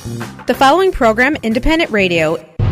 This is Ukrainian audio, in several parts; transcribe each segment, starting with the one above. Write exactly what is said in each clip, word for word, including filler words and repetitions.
The following program, Independent Radio.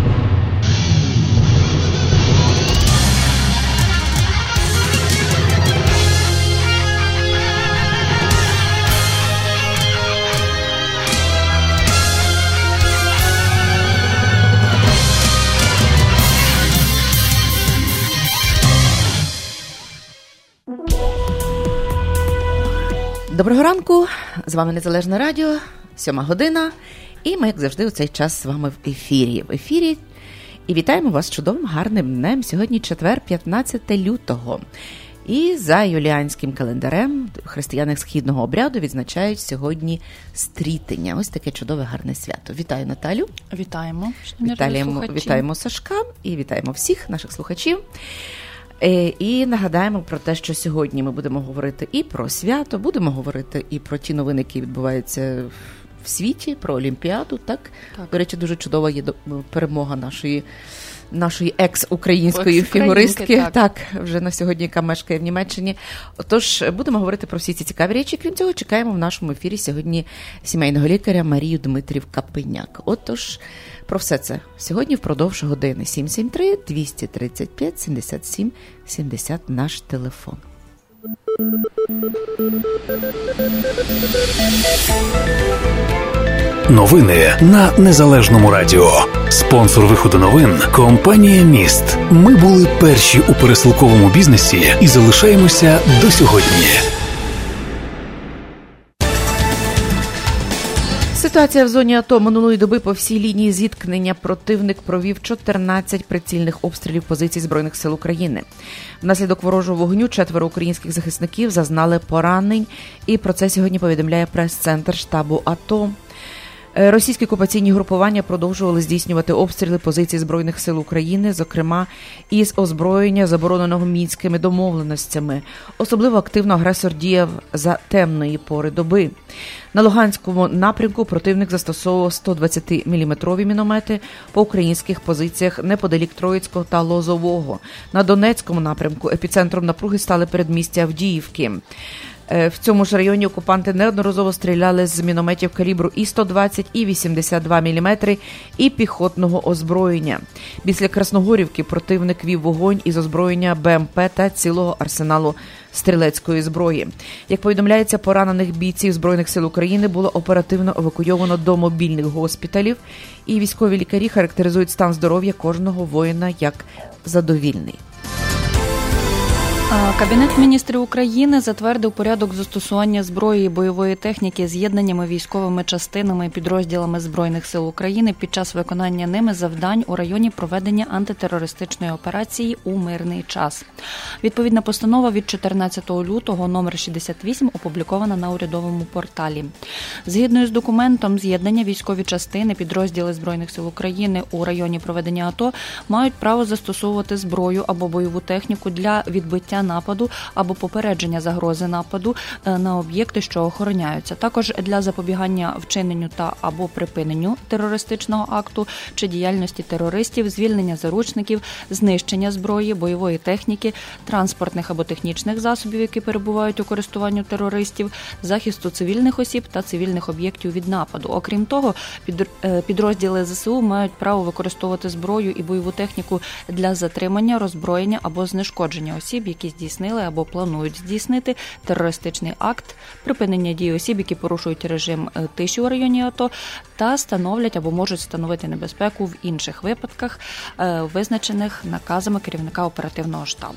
Доброго ранку, з вами Незалежне Радіо, сьома година, і ми, як завжди, у цей час з вами в ефірі. В ефірі і вітаємо вас чудовим, гарним днем. Сьогодні четвер, п'ятнадцяте лютого. І за юліанським календарем християни східного обряду відзначають сьогодні стрітення. Ось таке чудове, гарне свято. Вітаю Наталю. Вітаємо. Вітаємо, вітаємо Сашка і вітаємо всіх наших слухачів. І нагадаємо про те, що сьогодні ми будемо говорити і про свято, будемо говорити і про ті новини, які відбуваються в світі, про Олімпіаду. Так? Так. До речі, дуже чудова є перемога нашої, нашої екс-української фігуристки, так. так, вже на сьогодні, яка мешкає в Німеччині. Отож, будемо говорити про всі ці цікаві речі. Крім цього, чекаємо в нашому ефірі сьогодні сімейного лікаря Марію Дмитрів-Капиняк. Отож, про все це сьогодні впродовж години. сім сім три двісті тридцять п'ять сімдесят сім сімдесят наш телефон. Новини на Незалежному радіо. Спонсор виходу новин – компанія «Міст». Ми були перші у пересилковому бізнесі і залишаємося до сьогодні. Ситуація в зоні АТО. Минулої доби по всій лінії зіткнення противник провів чотирнадцять прицільних обстрілів позицій Збройних сил України. Внаслідок ворожого вогню четверо українських захисників зазнали поранень, і про це сьогодні повідомляє прес-центр штабу АТО. Російські окупаційні групування продовжували здійснювати обстріли позицій Збройних сил України, зокрема із озброєння, забороненого Мінськими домовленостями. Особливо активно агресор діяв за темної пори доби. На Луганському напрямку противник застосовував сто двадцятиміліметрові міномети по українських позиціях неподалік Троїцького та Лозового. На Донецькому напрямку епіцентром напруги стали передмістя Авдіївки. В цьому ж районі окупанти неодноразово стріляли з мінометів калібру і сто двадцять, і вісімдесят два міліметри, і піхотного озброєння. Після Красногорівки противник вів вогонь із озброєння БМП та цілого арсеналу стрілецької зброї. Як повідомляється, поранених бійців Збройних сил України було оперативно евакуйовано до мобільних госпіталів, і військові лікарі характеризують стан здоров'я кожного воїна як задовільний. Кабінет міністрів України затвердив порядок застосування зброї і бойової техніки з'єднаннями військовими частинами і підрозділами Збройних сил України під час виконання ними завдань у районі проведення антитерористичної операції у мирний час. Відповідна постанова від чотирнадцятого лютого номер шістдесят вісім опублікована на урядовому порталі. Згідно із документом, з'єднання військові частини, підрозділи Збройних сил України у районі проведення АТО мають право застосовувати зброю або бойову техніку для відбиття нападу або попередження загрози нападу на об'єкти, що охороняються. Також для запобігання вчиненню та або припиненню терористичного акту чи діяльності терористів, звільнення заручників, знищення зброї, бойової техніки, транспортних або технічних засобів, які перебувають у користуванню терористів, захисту цивільних осіб та цивільних об'єктів від нападу. Окрім того, підрозділи ЗСУ мають право використовувати зброю і бойову техніку для затримання, роззброєння або знешкодження осіб, які здійснили або планують здійснити терористичний акт, припинення дій осіб, які порушують режим тиші у районі АТО, та становлять або можуть становити небезпеку в інших випадках, визначених наказами керівника оперативного штабу.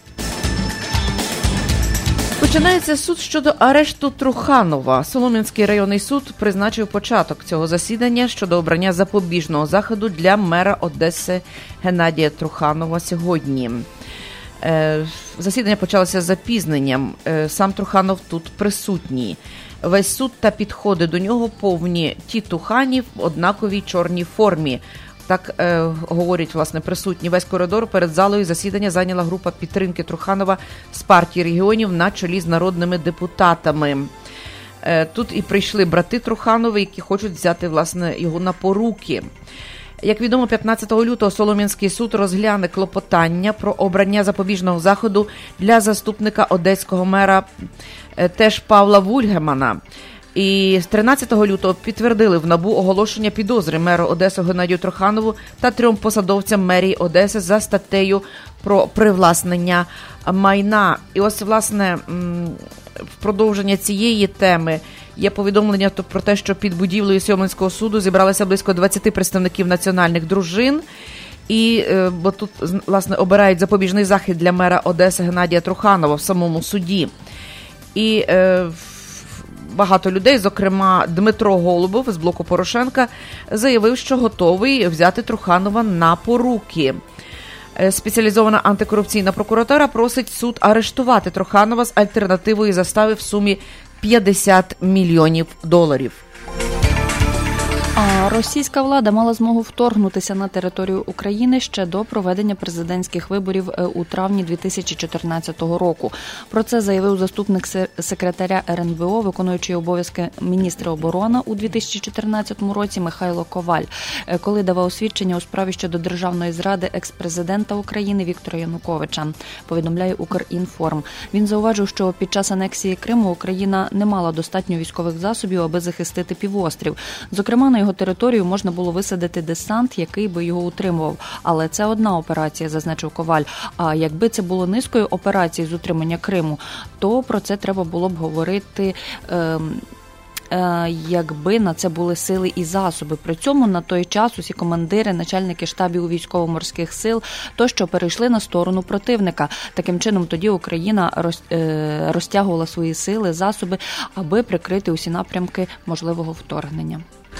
Починається суд щодо арешту Труханова. Солом'янський районний суд призначив початок цього засідання щодо обрання запобіжного заходу для мера Одеси Геннадія Труханова сьогодні. Засідання почалося з запізненням. Сам Труханов тут присутній. Весь суд та підходи до нього повні тітуханів в однаковій чорній формі. Так е, говорять, власне, присутні. Весь коридор перед залою засідання зайняла група підтримки Труханова з партії регіонів на чолі з народними депутатами. Е, тут і прийшли брати Труханови, які хочуть взяти, власне, його на поруки. Як відомо, п'ятнадцятого лютого Солом'янський суд розгляне клопотання про обрання запобіжного заходу для заступника одеського мера теж Павла Вульгемана. І з тринадцятого лютого підтвердили в НАБУ оголошення підозри меру Одеси Геннадію Труханову та трьом посадовцям мерії Одеси за статтею про привласнення майна. І ось, власне, в продовження цієї теми є повідомлення про те, що під будівлею Сьоминського суду зібралися близько двадцяти представників національних дружин. І, бо тут, власне, обирають запобіжний захід для мера Одеси Геннадія Труханова в самому суді. І е, багато людей, зокрема Дмитро Голубов з блоку Порошенка, заявив, що готовий взяти Труханова на поруки. Спеціалізована антикорупційна прокуратура просить суд арештувати Труханова з альтернативою застави в сумі п'ятдесят мільйонів доларів. А російська влада мала змогу вторгнутися на територію України ще до проведення президентських виборів у травні дві тисячі чотирнадцятого року. Про це заявив заступник секретаря ер ен бе о, виконуючий обов'язки міністра оборони у дві тисячі чотирнадцятому році Михайло Коваль, коли давав свідчення у справі щодо державної зради екс-президента України Віктора Януковича, повідомляє Укрінформ. Він зауважив, що під час анексії Криму Україна не мала достатньо військових засобів, аби захистити півострів. Зокрема, на його територію можна було висадити десант, який би його утримував. Але це одна операція, зазначив Коваль. А якби це було низкою операцій з утримання Криму, то про це треба було б говорити... Е- якби на це були сили і засоби. При цьому на той час усі командири, начальники штабів військово-морських сил тощо перейшли на сторону противника. Таким чином тоді Україна розтягувала свої сили, засоби, аби прикрити усі напрямки можливого вторгнення.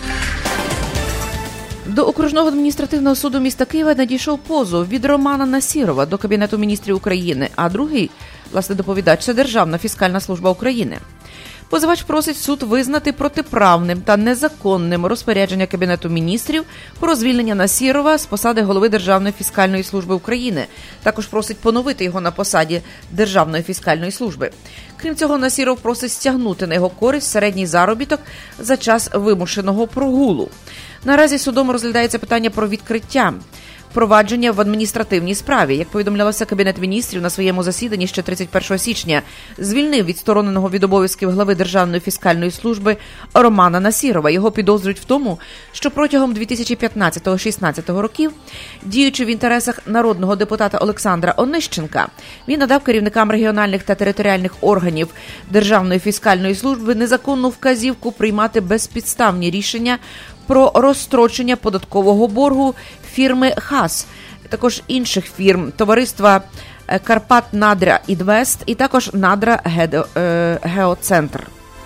До Окружного адміністративного суду міста Києва надійшов позов від Романа Насірова до Кабінету міністрів України, а другий, власне, доповідач – це Державна фіскальна служба України. Позивач просить суд визнати протиправним та незаконним розпорядження Кабінету міністрів про звільнення Насірова з посади голови Державної фіскальної служби України. Також просить поновити його на посаді Державної фіскальної служби. Крім цього, Насіров просить стягнути на його користь середній заробіток за час вимушеного прогулу. Наразі судом розглядається питання про відкриття провадження в адміністративній справі. Як повідомлялося, Кабінет міністрів на своєму засіданні ще тридцять першого січня звільнив відстороненого від обов'язків глави Державної фіскальної служби Романа Насірова. Його підозрюють в тому, що протягом дві тисячі п'ятнадцятого - дві тисячі шістнадцятого років, діючи в інтересах народного депутата Олександра Онищенка, він надав керівникам регіональних та територіальних органів Державної фіскальної служби незаконну вказівку приймати безпідставні рішення про розстрочення податкового боргу фірми ХАС, також інших фірм, товариства Карпат Надра Інвест і також Надра Геоцентр.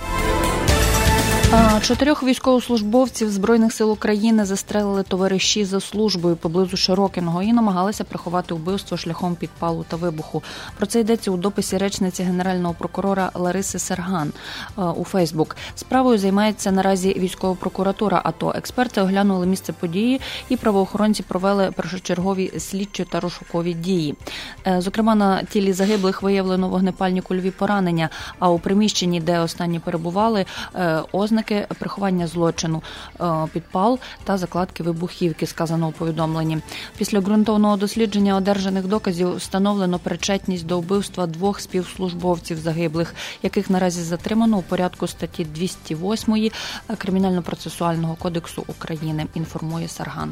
Чотирьох військовослужбовців Збройних сил України застрелили товариші за службою поблизу Широкиного і намагалися приховати вбивство шляхом підпалу та вибуху. Про це йдеться у дописі речниці Генерального прокурора Лариси Серган у Фейсбук. Справою займається наразі військова прокуратура АТО. Експерти оглянули місце події і правоохоронці провели першочергові слідчі та розшукові дії. Зокрема, на тілі загиблих виявлено вогнепальні кульові поранення, а у приміщенні, де останні перебували, ознаки приховання злочину, підпал та закладки вибухівки, сказано у повідомленні. Після ґрунтовного дослідження одержаних доказів встановлено причетність до вбивства двох співслужбовців загиблих, яких наразі затримано у порядку статті двісті восьмої Кримінально-процесуального кодексу України, інформує Сарган.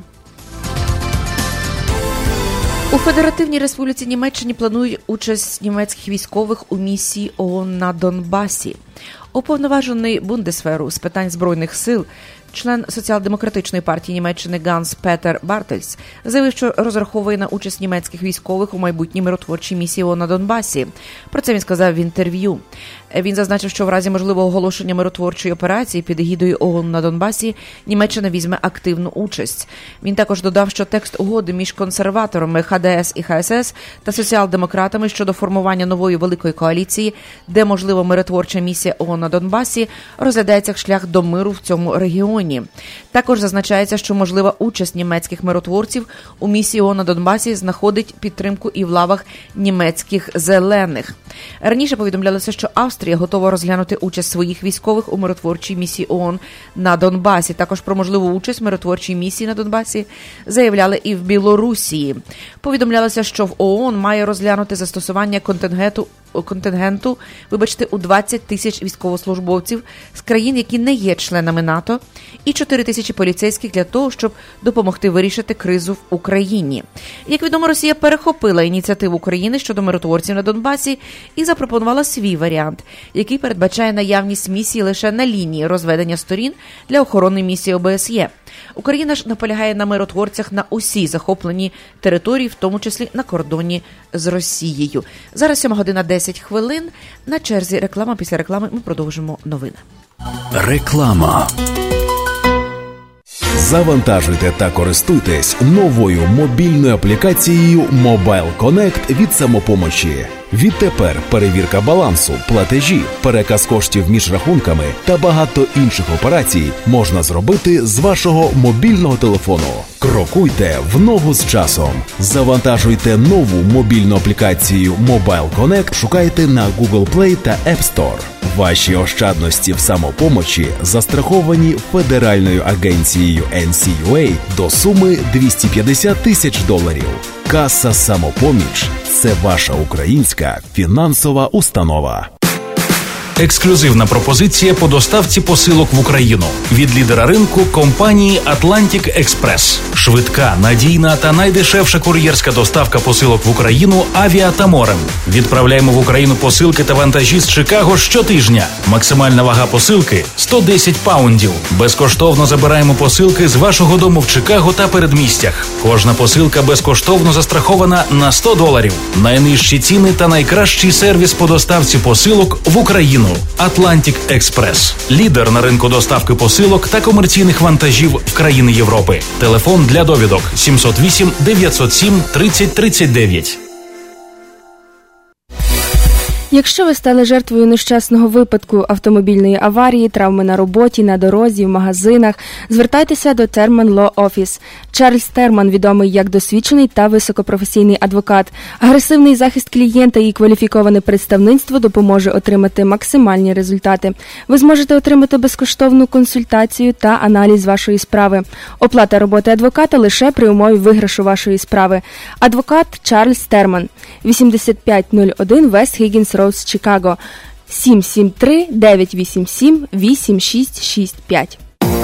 У Федеративній Республіці Німеччині планують участь німецьких військових у місії ООН на Донбасі. Уповноважений Бундесверу з питань Збройних сил, член Соціал-демократичної партії Німеччини Ганс Петер Бартельс заявив, що розраховує на участь німецьких військових у майбутній миротворчій місії ООН на Донбасі. Про це він сказав в інтерв'ю. Він зазначив, що в разі можливого оголошення миротворчої операції під егідою ООН на Донбасі Німеччина візьме активну участь. Він також додав, що текст угоди між консерваторами Ха Де Ес і Ха Ес Ес та соціал-демократами щодо формування нової великої коаліції, де можливо миротворча місія ООН на Донбасі, розглядається як шлях до миру в цьому регіоні. Також зазначається, що можлива участь німецьких миротворців у місії ООН на Донбасі знаходить підтримку і в лавах німецьких зелених. Раніше повідомлялося, що Австрія готова розглянути участь своїх військових у миротворчій місії ООН на Донбасі. Також про можливу участь в миротворчій місії на Донбасі заявляли і в Білорусі. Повідомлялося, що в ООН має розглянути застосування контингенту контингенту, вибачте, у двадцять тисяч військовослужбовців з країн, які не є членами НАТО, і чотири тисячі поліцейських для того, щоб допомогти вирішити кризу в Україні. Як відомо, Росія перехопила ініціативу України щодо миротворців на Донбасі і запропонувала свій варіант, який передбачає наявність місії лише на лінії розведення сторін для охорони місії О Б С Є. Україна ж наполягає на миротворцях на усій захопленій території, в тому числі на кордоні з Росією. Зараз сьома година десять хвилин. На черзі реклама. Після реклами ми продовжимо новини. Реклама. Завантажуйте та користуйтесь новою мобільною аплікацією Mobile Connect від «Самопомочі». Відтепер перевірка балансу, платежі, переказ коштів між рахунками та багато інших операцій можна зробити з вашого мобільного телефону. Крокуйте в ногу з часом. Завантажуйте нову мобільну аплікацію Mobile Connect, шукайте на Google Play та App Store. Ваші ощадності в «Самопомочі» застраховані Федеральною агенцією Ен Сі Ю Ей до суми двісті п'ятдесят тисяч доларів. Каса «Самопоміч» – це ваша українська фінансова установа. Ексклюзивна пропозиція по доставці посилок в Україну від лідера ринку компанії Atlantic Express. Швидка, надійна та найдешевша кур'єрська доставка посилок в Україну авіа та морем. Відправляємо в Україну посилки та вантажі з Чикаго щотижня. Максимальна вага посилки – сто десять паундів. Безкоштовно забираємо посилки з вашого дому в Чикаго та передмістях. Кожна посилка безкоштовно застрахована на сто доларів. Найнижчі ціни та найкращий сервіс по доставці посилок в Україну. Atlantic Express. Лідер на ринку доставки посилок та комерційних вантажів в країни Європи. Телефон для довідок сімсот вісім дев'ятсот сім тридцять тридцять дев'ять. Якщо ви стали жертвою нещасного випадку, автомобільної аварії, травми на роботі, на дорозі, в магазинах, звертайтеся до Terman Law Office. Чарльз Терман відомий як досвідчений та високопрофесійний адвокат. Агресивний захист клієнта і кваліфіковане представництво допоможе отримати максимальні результати. Ви зможете отримати безкоштовну консультацію та аналіз вашої справи. Оплата роботи адвоката лише при умові виграшу вашої справи. Адвокат Чарльз Терман. вісімдесят п'ять нуль один West Higgins Road, Чикаго. сім сім три дев'ять вісім сім вісім шість шість п'ять.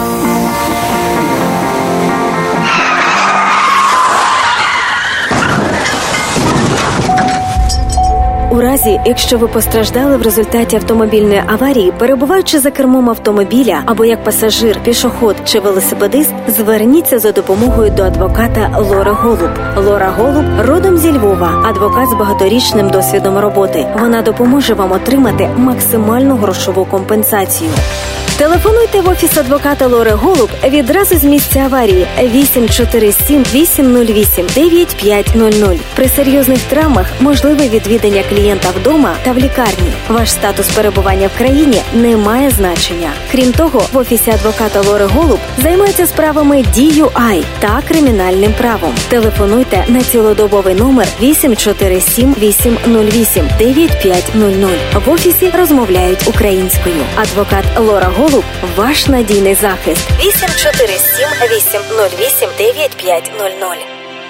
У разі, якщо ви постраждали в результаті автомобільної аварії, перебуваючи за кермом автомобіля або як пасажир, пішохід чи велосипедист, зверніться за допомогою до адвоката Лори Голуб. Лора Голуб родом зі Львова, адвокат з багаторічним досвідом роботи. Вона допоможе вам отримати максимальну грошову компенсацію. Телефонуйте в офіс адвоката Лори Голуб відразу з місця аварії вісім чотири сім вісім нуль вісім дев'ять п'ять нуль нуль. При серйозних травмах можливе відвідання клієнта вдома та в лікарні. Ваш статус перебування в країні не має значення. Крім того, в офісі адвоката Лори Голуб займаються справами Ді Ю Ай та кримінальним правом. Телефонуйте на цілодобовий номер вісім чотири сім вісім нуль вісім дев'ять п'ять нуль нуль. В офісі розмовляють українською. Адвокат Лора Голуб – ваш надійний захист. вісім чотири сім вісім нуль вісім дев'ять п'ять нуль нуль.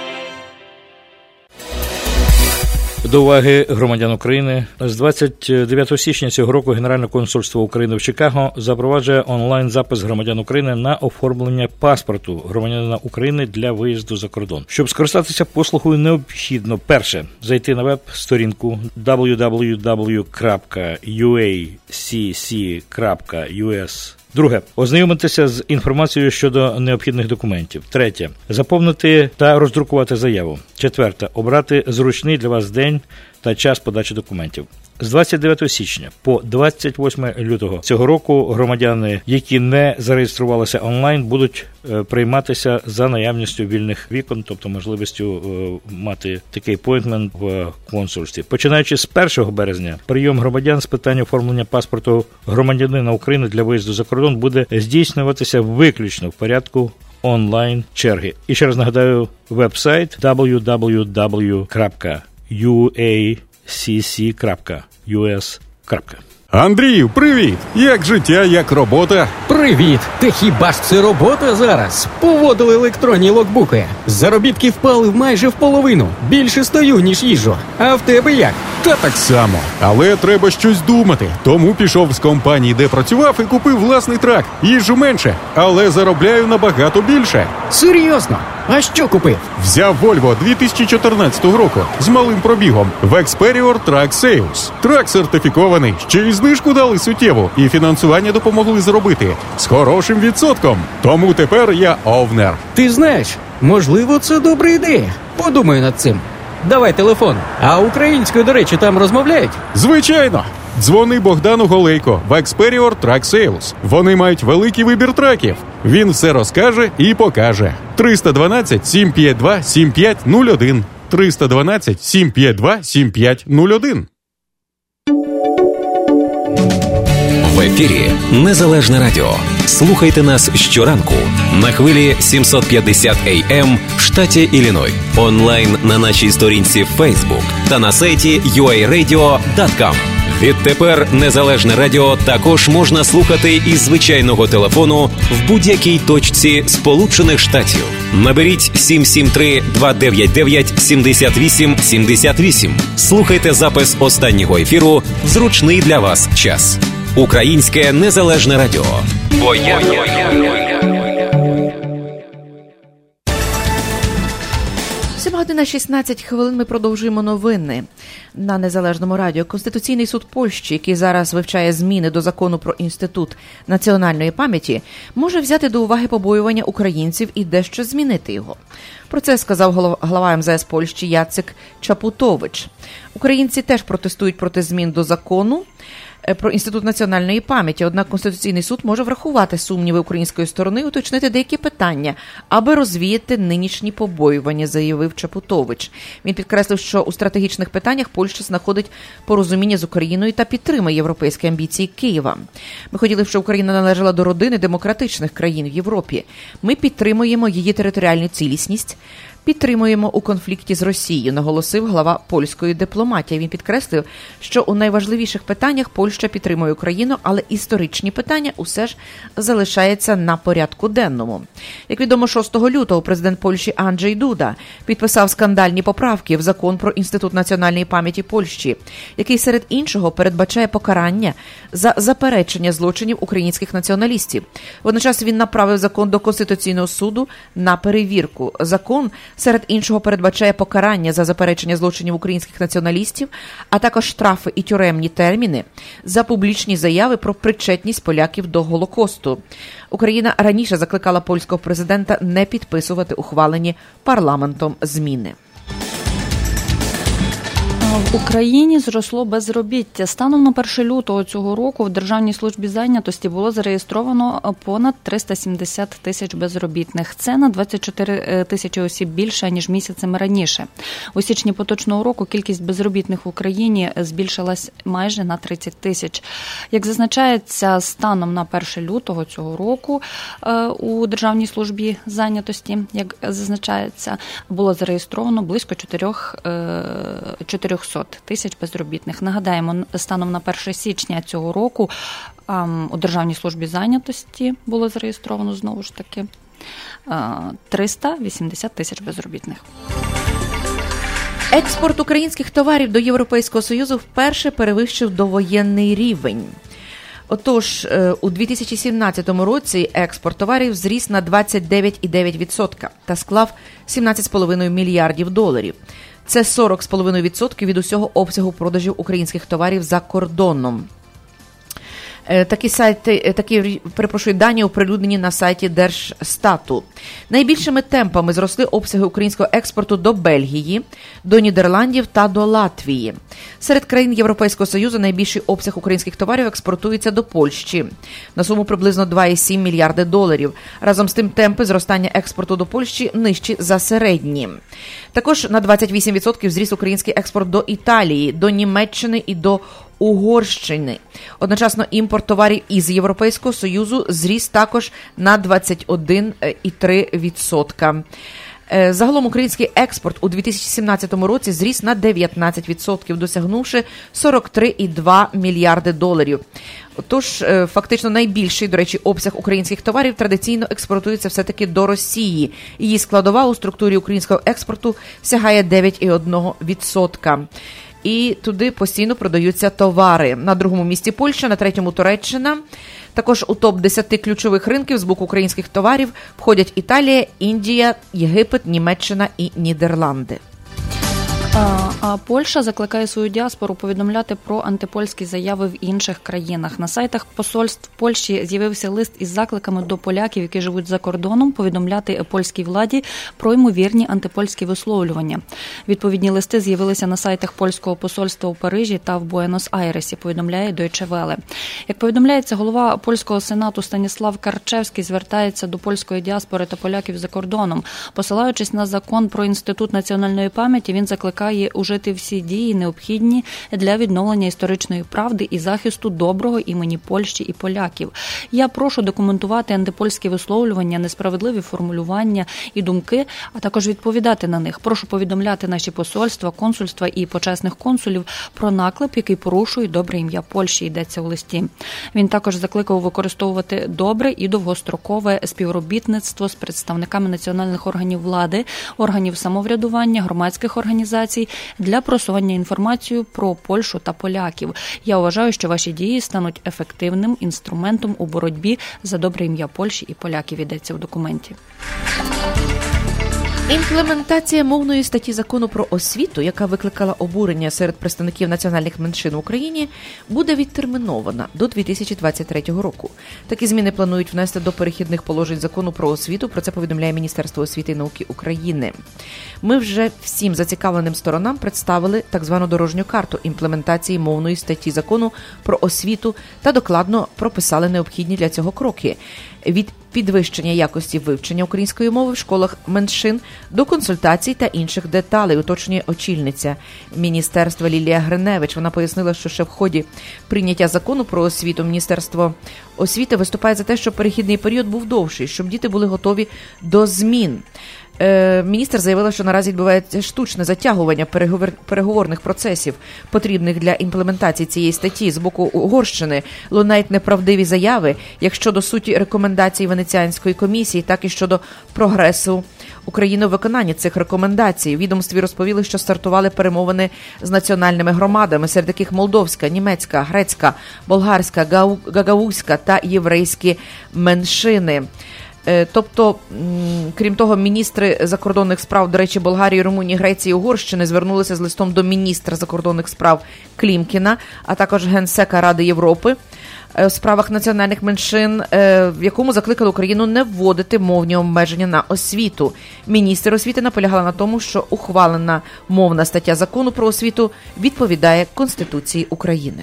До уваги громадян України. З двадцять дев'ятого січня цього року Генеральне консульство України в Чикаго запроваджує онлайн-запис громадян України на оформлення паспорту громадянина України для виїзду за кордон. Щоб скористатися послугою, необхідно, перше, зайти на веб-сторінку дабл ю дабл ю дабл ю крапка ю ей сі сі крапка ю ес. Друге, ознайомитися з інформацією щодо необхідних документів. Третє, заповнити та роздрукувати заяву. Четверте, обрати зручний для вас день та час подачі документів. З двадцять дев'ятого січня по двадцять восьме лютого цього року громадяни, які не зареєструвалися онлайн, будуть е, прийматися за наявністю вільних вікон, тобто можливістю е, мати такий апойнтмент в консульстві. Починаючи з першого березня, прийом громадян з питань оформлення паспорту громадянина України для виїзду за кордон буде здійснюватися виключно в порядку онлайн-черги. І ще раз нагадаю, веб-сайт дабл ю дабл ю дабл ю крапка ю ей сі сі крапка ю ес. Андрію, привіт! Як життя, як робота? Привіт! Та хіба ж це робота зараз? Поводили електронні логбуки. Заробітки впали майже в половину. Більше стою, ніж їжджу. А в тебе як? Та так само. Але треба щось думати. Тому пішов з компанії, де працював, і купив власний трак. Їжджу менше, але заробляю набагато більше. Серйозно? А що купив? Взяв Volvo дві тисячі чотирнадцятого року з малим пробігом в Experior Truck Sales. Трак сертифікований, ще й знижку дали суттєву, і фінансування допомогли зробити з хорошим відсотком. Тому тепер я овнер. Ти знаєш, можливо, це добра ідея. Подумаю над цим. Давай телефон. А українською, до речі, там розмовляють? Звичайно. Дзвони Богдану Голейко в Experior Truck Sales. Вони мають великий вибір траків. Він все розкаже і покаже. триста дванадцять сім п'ять два сім п'ять нуль один. триста дванадцять сім п'ять два сім п'ять нуль один. В ефірі Незалежне радіо. Слухайте нас щоранку на хвилі сімсот п'ятдесят ей ем в штаті Ілліной. Онлайн на нашій сторінці Facebook та на сайті ю ей радіо крапка ком. Відтепер Незалежне радіо також можна слухати із звичайного телефону в будь-якій точці Сполучених Штатів. Наберіть сім сім три два дев'ять дев'ять сім вісім сім вісім. Слухайте запис останнього ефіру в зручний для вас час. Українське Незалежне радіо. Бо я... сьома година шістнадцять хвилин ми продовжуємо новини на Незалежному радіо. Конституційний суд Польщі, який зараз вивчає зміни до закону про Інститут національної пам'яті, може взяти до уваги побоювання українців і дещо змінити його. Про це сказав глава ем зе ес Польщі Яцек Чапутович. Українці теж протестують проти змін до закону про Інститут національної пам'яті, однак Конституційний суд може врахувати сумніви української сторони і уточнити деякі питання, аби розвіяти нинішні побоювання, заявив Чапутович. Він підкреслив, що у стратегічних питаннях Польща знаходить порозуміння з Україною та підтримує європейські амбіції Києва. Ми хотіли, щоб Україна належала до родини демократичних країн в Європі. Ми підтримуємо її територіальну цілісність, підтримуємо у конфлікті з Росією, наголосив глава польської дипломатії. Він підкреслив, що у найважливіших питаннях Польща підтримує Україну, але історичні питання усе ж залишаються на порядку денному. Як відомо, шостого лютого президент Польщі Анджей Дуда підписав скандальні поправки в закон про Інститут національної пам'яті Польщі, який серед іншого передбачає покарання за заперечення злочинів українських націоналістів. Водночас він направив закон до Конституційного суду на перевірку. Закон серед іншого передбачає покарання за заперечення злочинів українських націоналістів, а також штрафи і тюремні терміни за публічні заяви про причетність поляків до Голокосту. Україна раніше закликала польського президента не підписувати ухвалені парламентом зміни. В Україні зросло безробіття. Станом на перше лютого цього року в Державній службі зайнятості було зареєстровано понад триста сімдесят тисяч безробітних. Це на двадцять чотири тисячі осіб більше, ніж місяцем раніше. У січні поточного року кількість безробітних в Україні збільшилась майже на тридцять тисяч. Як зазначається, станом на перше лютого цього року у Державній службі зайнятості, як зазначається, було зареєстровано близько чотирьохсот тисяч безробітних. Нагадаємо, станом на перше січня цього року у Державній службі зайнятості було зареєстровано, знову ж таки, триста вісімдесят тисяч безробітних. Експорт українських товарів до Європейського Союзу вперше перевищив довоєнний рівень. Отож, у дві тисячі сімнадцятому році експорт товарів зріс на двадцять дев'ять цілих дев'ять десятих відсотка та склав сімнадцять цілих п'ять десятих мільярдів доларів. Це сорок цілих п'ять десятих відсотка від усього обсягу продажів українських товарів за кордоном. Такі сайти, такі, перепрошую, дані оприлюднені на сайті Держстату. Найбільшими темпами зросли обсяги українського експорту до Бельгії, до Нідерландів та до Латвії. Серед країн Європейського Союзу найбільший обсяг українських товарів експортується до Польщі на суму приблизно два цілих сім десятих мільярди доларів. Разом з тим темпи зростання експорту до Польщі нижчі за середні. Також на двадцять вісім відсотків зріс український експорт до Італії, до Німеччини і до Угорщини. Одночасно імпорт товарів із Європейського Союзу зріс також на двадцять один цілих три десятих відсотка. Загалом український експорт у дві тисячі сімнадцятому році зріс на дев'ятнадцять відсотків, досягнувши сорок три цілих два десятих мільярди доларів. Тож, фактично, найбільший, до речі, обсяг українських товарів традиційно експортується все-таки до Росії. Її складова у структурі українського експорту сягає дев'ять цілих одна десята відсотка. і туди постійно продаються товари. На другому місці Польща, на третьому Туреччина. Також у топ десять ключових ринків з боку українських товарів входять Італія, Індія, Єгипет, Німеччина і Нідерланди. А Польща закликає свою діаспору повідомляти про антипольські заяви в інших країнах. На сайтах посольств Польщі з'явився лист із закликами до поляків, які живуть за кордоном, повідомляти польській владі про ймовірні антипольські висловлювання. Відповідні листи з'явилися на сайтах польського посольства у Парижі та в Буенос-Айресі, повідомляє Deutsche Welle. Як повідомляється, голова польського сенату Станіслав Карчевський звертається до польської діаспори та поляків за кордоном. Посилаючись на закон про Інститут національної пам'яті, він закликає ужити всі дії, необхідні для відновлення історичної правди і захисту доброго імені Польщі і поляків. Я прошу документувати антипольські висловлювання, несправедливі формулювання і думки, а також відповідати на них. Прошу повідомляти наші посольства, консульства і почесних консулів про наклеп, який порушує добре ім'я Польщі, йдеться у листі. Він також закликав використовувати добре і довгострокове співробітництво з представниками національних органів влади, органів самоврядування, громадських організацій для просування інформації про Польщу та поляків. Я вважаю, що ваші дії стануть ефективним інструментом у боротьбі за добре ім'я Польщі і поляків, йдеться в документі. Імплементація мовної статті закону про освіту, яка викликала обурення серед представників національних меншин в Україні, буде відтермінована до дві тисячі двадцять третього року. Такі зміни планують внести до перехідних положень закону про освіту, про це повідомляє Міністерство освіти і науки України. Ми вже всім зацікавленим сторонам представили так звану дорожню карту імплементації мовної статті закону про освіту та докладно прописали необхідні для цього кроки. Від підвищення якості вивчення української мови в школах меншин до консультацій та інших деталей, уточнює очільниця міністерства Лілія Гриневич. Вона пояснила, що ще в ході прийняття закону про освіту Міністерство освіти виступає за те, щоб перехідний період був довший, щоб діти були готові до змін. Міністр заявила, що наразі відбувається штучне затягування переговор... переговорних процесів, потрібних для імплементації цієї статті. З боку Угорщини лунають неправдиві заяви, як щодо суті рекомендацій Венеціанської комісії, так і щодо прогресу України у виконанні цих рекомендацій. У відомстві розповіли, що стартували перемовини з національними громадами, серед яких молдовська, німецька, грецька, болгарська, гау... гагаузька та єврейські меншини. Тобто, крім того, міністри закордонних справ, до речі, Болгарії, Румунії, Греції і Угорщини звернулися з листом до міністра закордонних справ Клімкіна, а також генсека Ради Європи у справах національних меншин, в якому закликали Україну не вводити мовні обмеження на освіту. Міністр освіти наполягала на тому, що ухвалена мовна стаття закону про освіту відповідає Конституції України.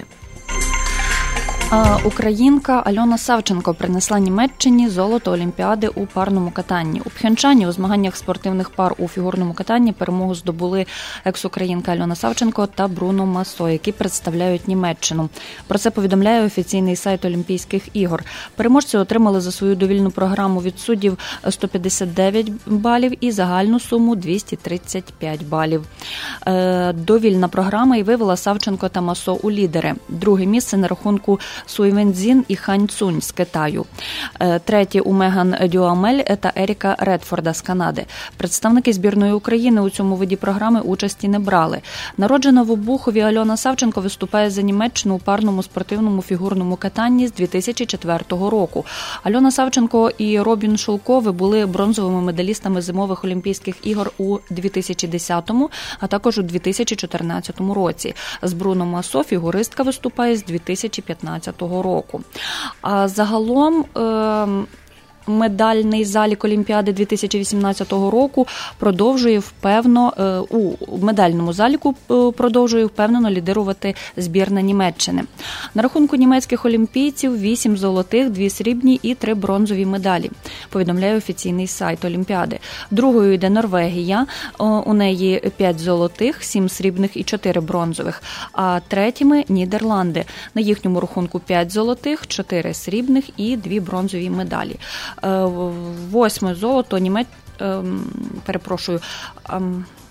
Українка Альона Савченко принесла Німеччині золото Олімпіади у парному катанні. У Пхьончхані у змаганнях спортивних пар у фігурному катанні перемогу здобули екс-українка Альона Савченко та Бруно Масо, які представляють Німеччину. Про це повідомляє офіційний сайт Олімпійських ігор. Переможці отримали за свою довільну програму від суддів сто п'ятдесят дев'ять балів і загальну суму двісті тридцять п'ять балів. Довільна програма і вивела Савченко та Масо у лідери. Друге місце на рахунку Суй Венцзін і Хань Цунь з Китаю. Третє у Меган Дюамель та Еріка Редфорда з Канади. Представники збірної України у цьому виді програми участі не брали. Народжена в Обухові Альона Савченко виступає за Німеччину у парному спортивному фігурному катанні з дві тисячі четвертого року. Альона Савченко і Робін Шулкови були бронзовими медалістами зимових Олімпійських ігор у дві тисячі десятому, а також у дві тисячі чотирнадцятому році. З Бруно Масо фігуристка виступає з дві тисячі п'ятнадцятого року. А загалом медальний залік Олімпіади дві тисячі вісімнадцятого року продовжує впевно у медальному заліку продовжує впевнено лідирувати збірна Німеччини. На рахунку німецьких олімпійців вісім золотих, дві срібні і три бронзові медалі, повідомляє офіційний сайт Олімпіади. Другою йде Норвегія, у неї п'ять золотих, сім срібних і чотири бронзових, а третіми Нідерланди. На їхньому рахунку п'ять золотих, чотири срібних і дві бронзові медалі. Восьме золото Німеч... перепрошую,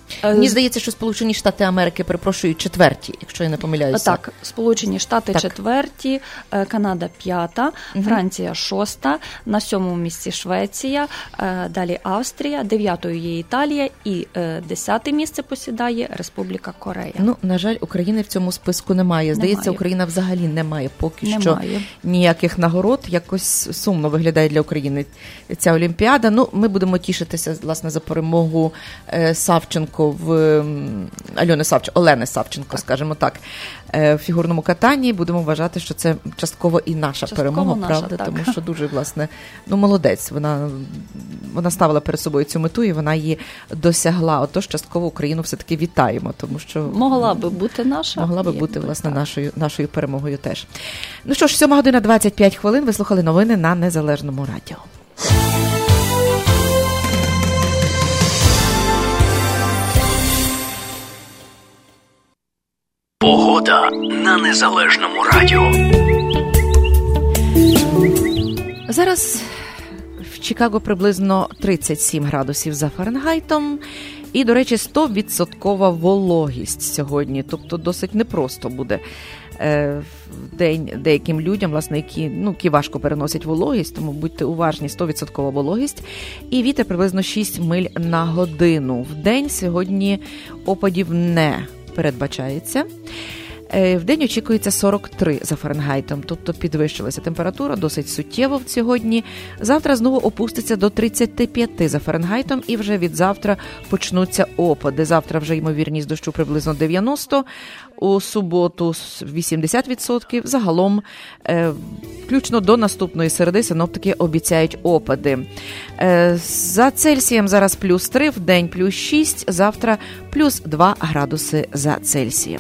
Мені здається, що Сполучені Штати Америки, перепрошую, четверті, якщо я не помиляюся. Так, Сполучені Штати так. четверті, Канада п'ята, угу. Франція шоста, на сьомому місці Швеція, далі Австрія, дев'ятою є Італія і десяте місце посідає Республіка Корея. Ну, на жаль, України в цьому списку немає. Здається, немає. Україна взагалі не має поки немає. що ніяких нагород. Якось сумно виглядає для України ця Олімпіада. Ну, ми будемо тішитися, власне, за перемогу Савченко в Альони Савченко, Олени Савченко, так. скажімо так, в фігурному катанні. Будемо вважати, що це частково і наша частково перемога, наша, правда, так. тому що дуже, власне, ну, молодець. Вона, вона ставила перед собою цю мету і вона її досягла. Отож, частково Україну все-таки вітаємо, тому що могла би бути наша. Могла би бути, власне, нашою, нашою перемогою теж. Ну що ж, сьома година двадцять п'ять хвилин. Ви слухали новини на Незалежному радіо. Погода на Незалежному радіо. Зараз в Чикаго приблизно тридцять сім градусів за Фаренгейтом. І, до речі, сто відсотків вологість сьогодні. Тобто досить непросто буде е, в день деяким людям, власне, які, ну, які важко переносять вологість, тому будьте уважні, сто відсотків вологість. І вітер приблизно шість миль на годину. В день сьогодні опадів не передбачається. В день очікується сорок три за Фаренгейтом, тобто підвищилася температура досить суттєво сьогодні. Завтра знову опуститься до тридцять п'ять за Фаренгейтом і вже від завтра почнуться опади. Завтра вже ймовірність дощу приблизно дев'яносто, у суботу вісімдесят відсотків. Загалом, включно до наступної середи, синоптики обіцяють опади. За Цельсієм зараз плюс три, в день плюс шість, завтра плюс два градуси за Цельсієм.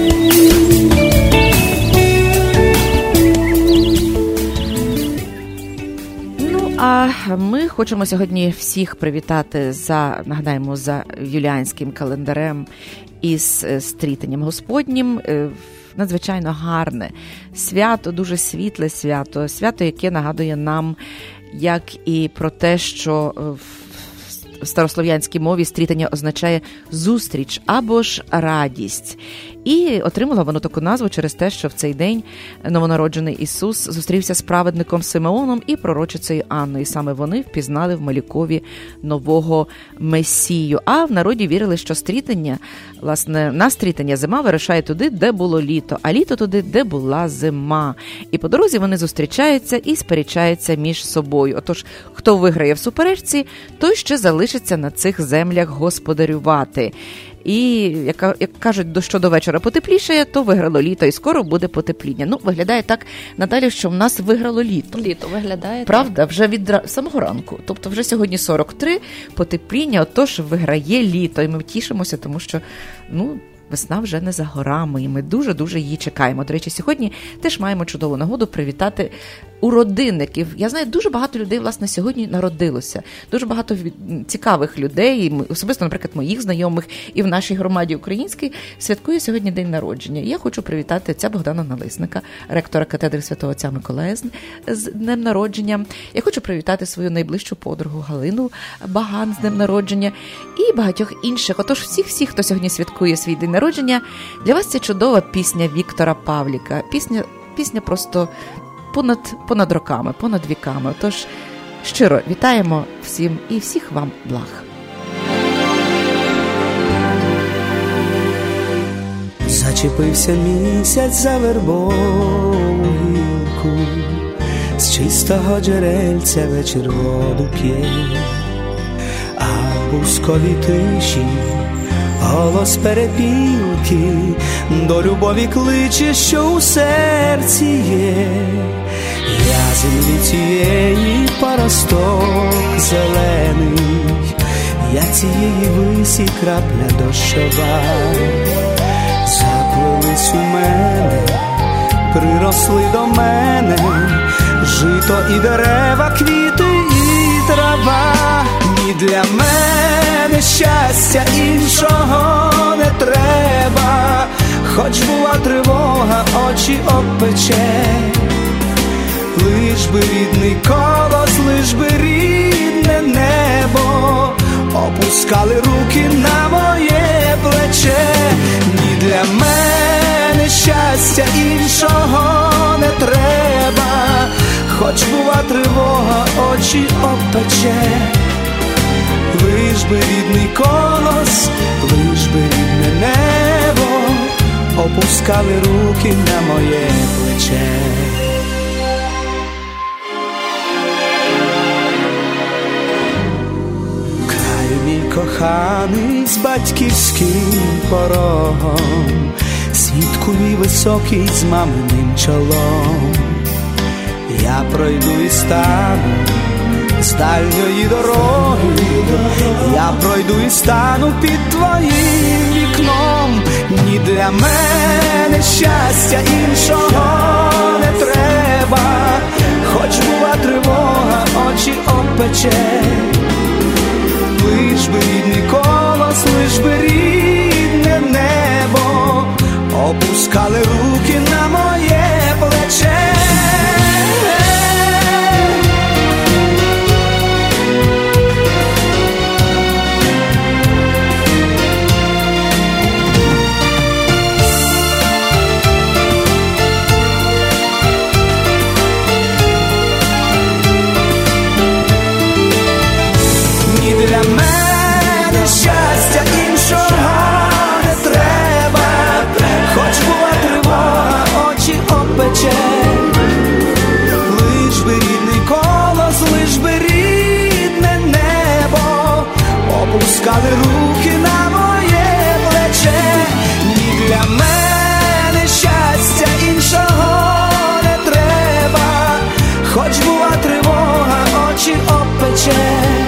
Ну, а ми хочемо сьогодні всіх привітати за, нагадаємо, за юліанським календарем із стрітенням Господнім. Надзвичайно гарне свято, дуже світле свято, свято, яке нагадує нам, як і про те, що в старослов'янській мові стрітення означає зустріч або ж радість. І отримала воно таку назву через те, що в цей день новонароджений Ісус зустрівся з праведником Симеоном і пророчицею Анною. І саме вони впізнали в Малюкові нового Месію. А в народі вірили, що стрітення, власне, на стрітення зима вирушає туди, де було літо, а літо туди, де була зима. І по дорозі вони зустрічаються і сперечаються між собою. Отож, хто виграє в суперечці, той ще залишиться на цих землях господарювати. І, як, як кажуть, до що до вечора потеплішає, то виграло літо, і скоро буде потепління. Ну, виглядає так, Наталю, що в нас виграло літо. Літо виглядає. Правда, так. Вже від самого ранку. Тобто вже сьогодні сорок три, потепління, отож виграє літо. І ми тішимося, тому що, ну, весна вже не за горами, і ми дуже-дуже її чекаємо. До речі, сьогодні теж маємо чудову нагоду привітати уродинників. Я знаю, дуже багато людей, власне, сьогодні народилося. Дуже багато цікавих людей, особисто, наприклад, моїх знайомих і в нашій громаді українській, святкує сьогодні день народження. І я хочу привітати отця Богдана Налисника, ректора катедри Святого Отця Миколая з днем народження. Я хочу привітати свою найближчу подругу Галину Баган з днем народження і багатьох інших. Отож, всіх-всіх, хто сьогодні святкує свій день народження, для вас це чудова пісня Віктора Павліка. Пісня, пісня просто понад, понад роками, понад віками. Тож щиро вітаємо всім і всіх вам благ. Зачепився місяць за вербову гілку, з чистого джерельця вечір воду п'є, а в бусковій тиші голос перепілки до любові кличе, що у серці є. Я землі цієї паросток зелений, я цієї висі крапля дощова. Заплились у мене, приросли до мене жито і дерева, квіти і трава. І для мене щастя іншого не треба, хоч була тривога, очі обпече. Лиш би рідний колос, лиш би рідне небо опускали руки на моє для мене щастя іншого не треба, хоч бува тривога, очі обпече. Лиш би рідний колос, лиш би рідне небо опускали руки на моє плече. Краю мій коханий з батьківським порогом, світку мій високий з маминим чолом. Я пройду і стану з дальньої дороги, я пройду і стану під твоїм вікном. Ні для мене щастя іншого не треба, хоч бува тривога, очі обпече. Лиш би рідний колос, лиш би рідне небо опускали руки на моє плече. Для мене щастя іншого не треба, хоч була тривога, очі обпече. Лиш би рідний колос, лиш би рідне небо опускали руки на моє плече. Ні для мене щастя іншого не треба, хоч була тривога, очі обпече.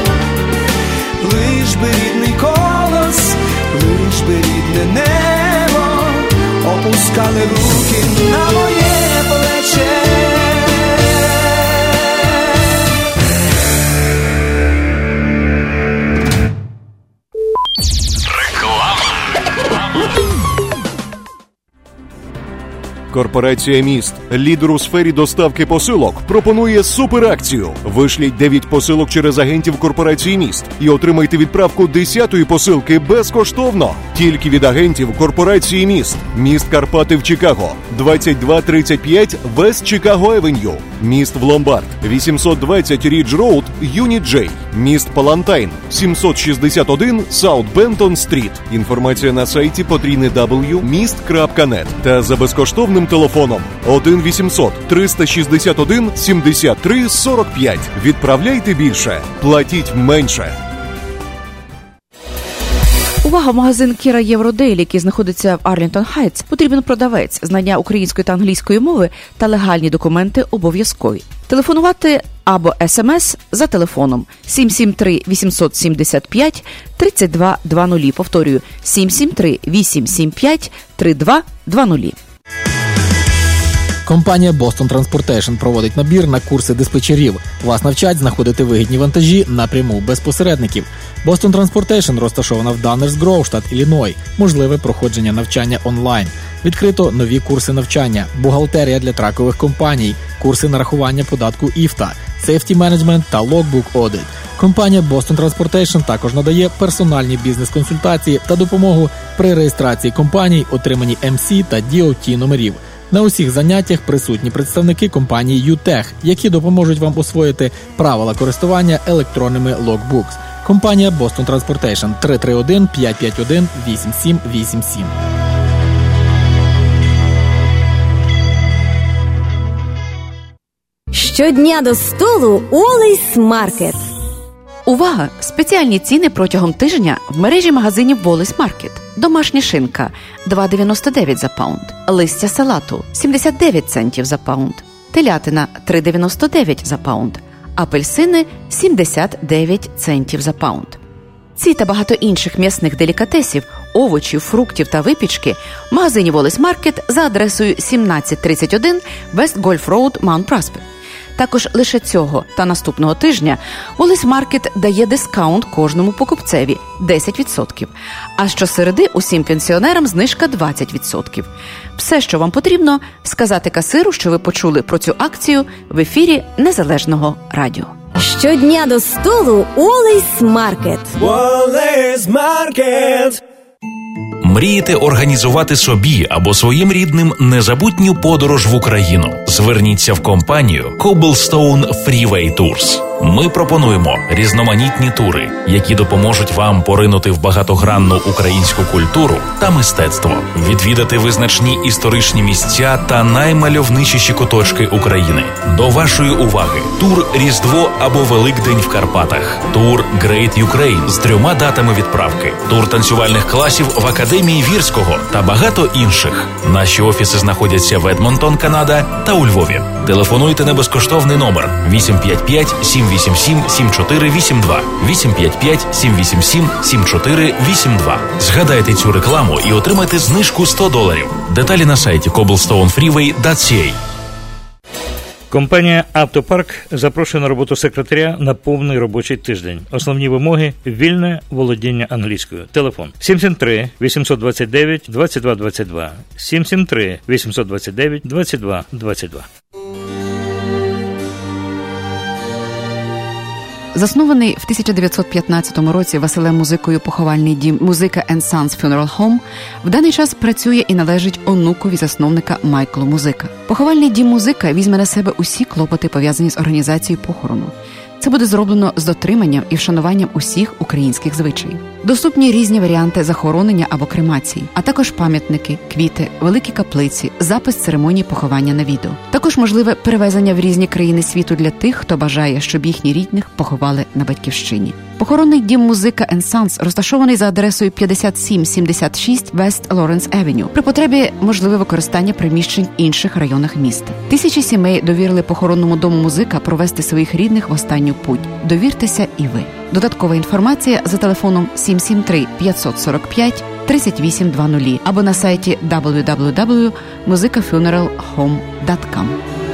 Лиш би рідний колос, лиш би рідне небо опускали руки на моє плече. Корпорація «Міст», лідер у сфері доставки посилок, пропонує суперакцію. Вишліть дев'ять посилок через агентів корпорації «Міст» і отримайте відправку десятої посилки безкоштовно. Тільки від агентів корпорації «Міст». Міст Карпати в Чикаго, двадцять два тридцять п'ять Вест Чикаго Евеню. Міст в Ломбард, вісімсот двадцять Рідж Роуд, Юніт Джей. Міст Палантайн, сімсот шістдесят один Саут Бентон Стріт. Інформація на сайті потрійне дабл ю крапка міст крапка нет та за безкоштовним телефоном один вісімсот триста шістдесят один сімдесят три сорок п'ять. Відправляйте більше, платіть менше. Увага! Магазин Кіра Євродейлі, який знаходиться в Арлінгтон Хайтс, потрібен продавець, знання української та англійської мови та легальні документи обов'язкові. Телефонувати або смс за телефоном сім сім три вісімсот сімдесят п'ять тридцять два двадцять. Повторюю, сім сім три вісімсот сімдесят п'ять тридцять два двадцять. Компанія Boston Transportation проводить набір на курси диспетчерів. Вас навчать знаходити вигідні вантажі напряму без посередників. Boston Transportation розташована в Даннерс Гроув, штат Ілліной. Можливе проходження навчання онлайн. Відкрито нові курси навчання, бухгалтерія для тракових компаній, курси нарахування податку ІФТА, Safety Management та Logbook Audit. Компанія Boston Transportation також надає персональні бізнес-консультації та допомогу при реєстрації компаній, отриманні ем сі та ді о ті номерів. На усіх заняттях присутні представники компанії ю-тех, які допоможуть вам освоїти правила користування електронними Logbooks. Компанія Boston Transportation три три один п'ять п'ять один вісім сім вісім сім. Щодня до столу Олейс Маркет. Увага! Спеціальні ціни протягом тижня в мережі магазинів Олейс Маркет. Домашня шинка – два дев'яносто дев'ять за паунд. Листя салату – сімдесят дев'ять центів за паунд. Телятина – три дев'яносто дев'ять за паунд. Апельсини – сімдесят дев'ять центів за паунд. Ці та багато інших м'ясних делікатесів, овочів, фруктів та випічки в магазині Олейс Маркет за адресою сімнадцять тридцять один West Golf Road, Маунт Проспект. Також лише цього та наступного тижня Олейс Маркет дає дискаунт кожному покупцеві – десять відсотків. А щосереди усім пенсіонерам знижка двадцять відсотків. Все, що вам потрібно – сказати касиру, що ви почули про цю акцію в ефірі Незалежного радіо. Щодня до столу Олейс Маркет. Олейс Маркет. Мрієте організувати собі або своїм рідним незабутню подорож в Україну? Зверніться в компанію Cobblestone Freeway Tours. Ми пропонуємо різноманітні тури, які допоможуть вам поринути в багатогранну українську культуру та мистецтво, відвідати визначні історичні місця та наймальовничіші куточки України. До вашої уваги тур «Різдво» або «Великдень» в Карпатах, тур «Great Ukraine» з трьома датами відправки, тур танцювальних класів в Академії Вірського та багато інших. Наші офіси знаходяться в Едмонтон, Канада та у Львові. Телефонуйте на безкоштовний номер вісім п'ять п'ять сім вісім сім сім чотири вісім два, вісім п'ять п'ять сім вісім сім сім чотири вісім два. Згадайте цю рекламу і отримайте знижку сто доларів. Деталі на сайті cobblestone freeway крапка сі ей. Компанія «Автопарк» запрошує на роботу секретаря на повний робочий тиждень. Основні вимоги – вільне володіння англійською. Телефон сім сім три вісім два дев'ять двадцять два двадцять два, сім сім три вісім два дев'ять двадцять два двадцять два. Заснований в тисяча дев'ятсот п'ятнадцятому році Василем Музикою поховальний дім «Музика енд Sons Funeral Home» в даний час працює і належить онукові засновника Майклу Музика. Поховальний дім «Музика» візьме на себе усі клопоти, пов'язані з організацією похорону. Це буде зроблено з дотриманням і вшануванням усіх українських звичаїв. Доступні різні варіанти захоронення або кремації, а також пам'ятники, квіти, великі каплиці, запис церемонії поховання на відео. Також можливе перевезення в різні країни світу для тих, хто бажає, щоб їхні рідних поховали на батьківщині. Похоронний дім «Музика енд Sons» розташований за адресою п'ятдесят сім сімдесят шість West Lawrence Avenue. При потребі можливе використання приміщень в інших районах міста. Тисячі сімей довірили похоронному дому «Музика» провести своїх рідних в останню путь. Довіртеся і ви. Додаткова інформація за телефоном сім сім три п'ятсот сорок п'ять тридцять вісім двадцять або на сайті дабл ю дабл ю дабл ю крапка музика фюнерал хоум крапка ком.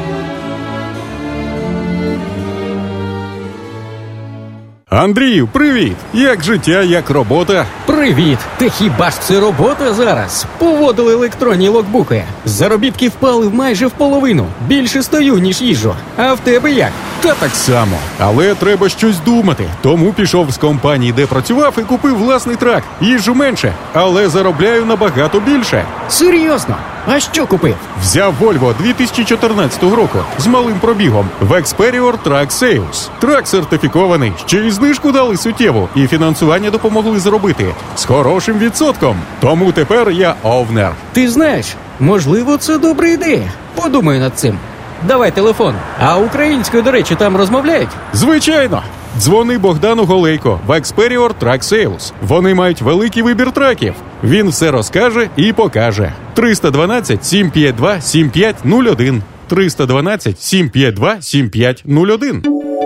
Андрію, привіт! Як життя, як робота? Привіт! Та хіба ж це робота зараз? Поводили електронні логбуки. Заробітки впали майже в половину. Більше стою, ніж їжджу. А в тебе як? Та так само. Але треба щось думати. Тому пішов з компанії, де працював, і купив власний трак. Їжджу менше, але заробляю набагато більше. Серйозно? А що купив? Взяв Volvo дві тисячі чотирнадцятого року з малим пробігом в Experior Track Sales. Трак сертифікований, ще й знижку дали суттєву, і фінансування допомогли зробити з хорошим відсотком. Тому тепер я овнер. Ти знаєш, можливо, це добра ідея. Подумаю над цим. Давай телефон. А українською, до речі, там розмовляють? Звичайно. Дзвони Богдану Голейко в Experior Track Sales. Вони мають великий вибір траків. Він все розкаже і покаже. триста дванадцять сім п'ять два сім п'ять нуль один. триста дванадцять сім п'ять два сім п'ять нуль один.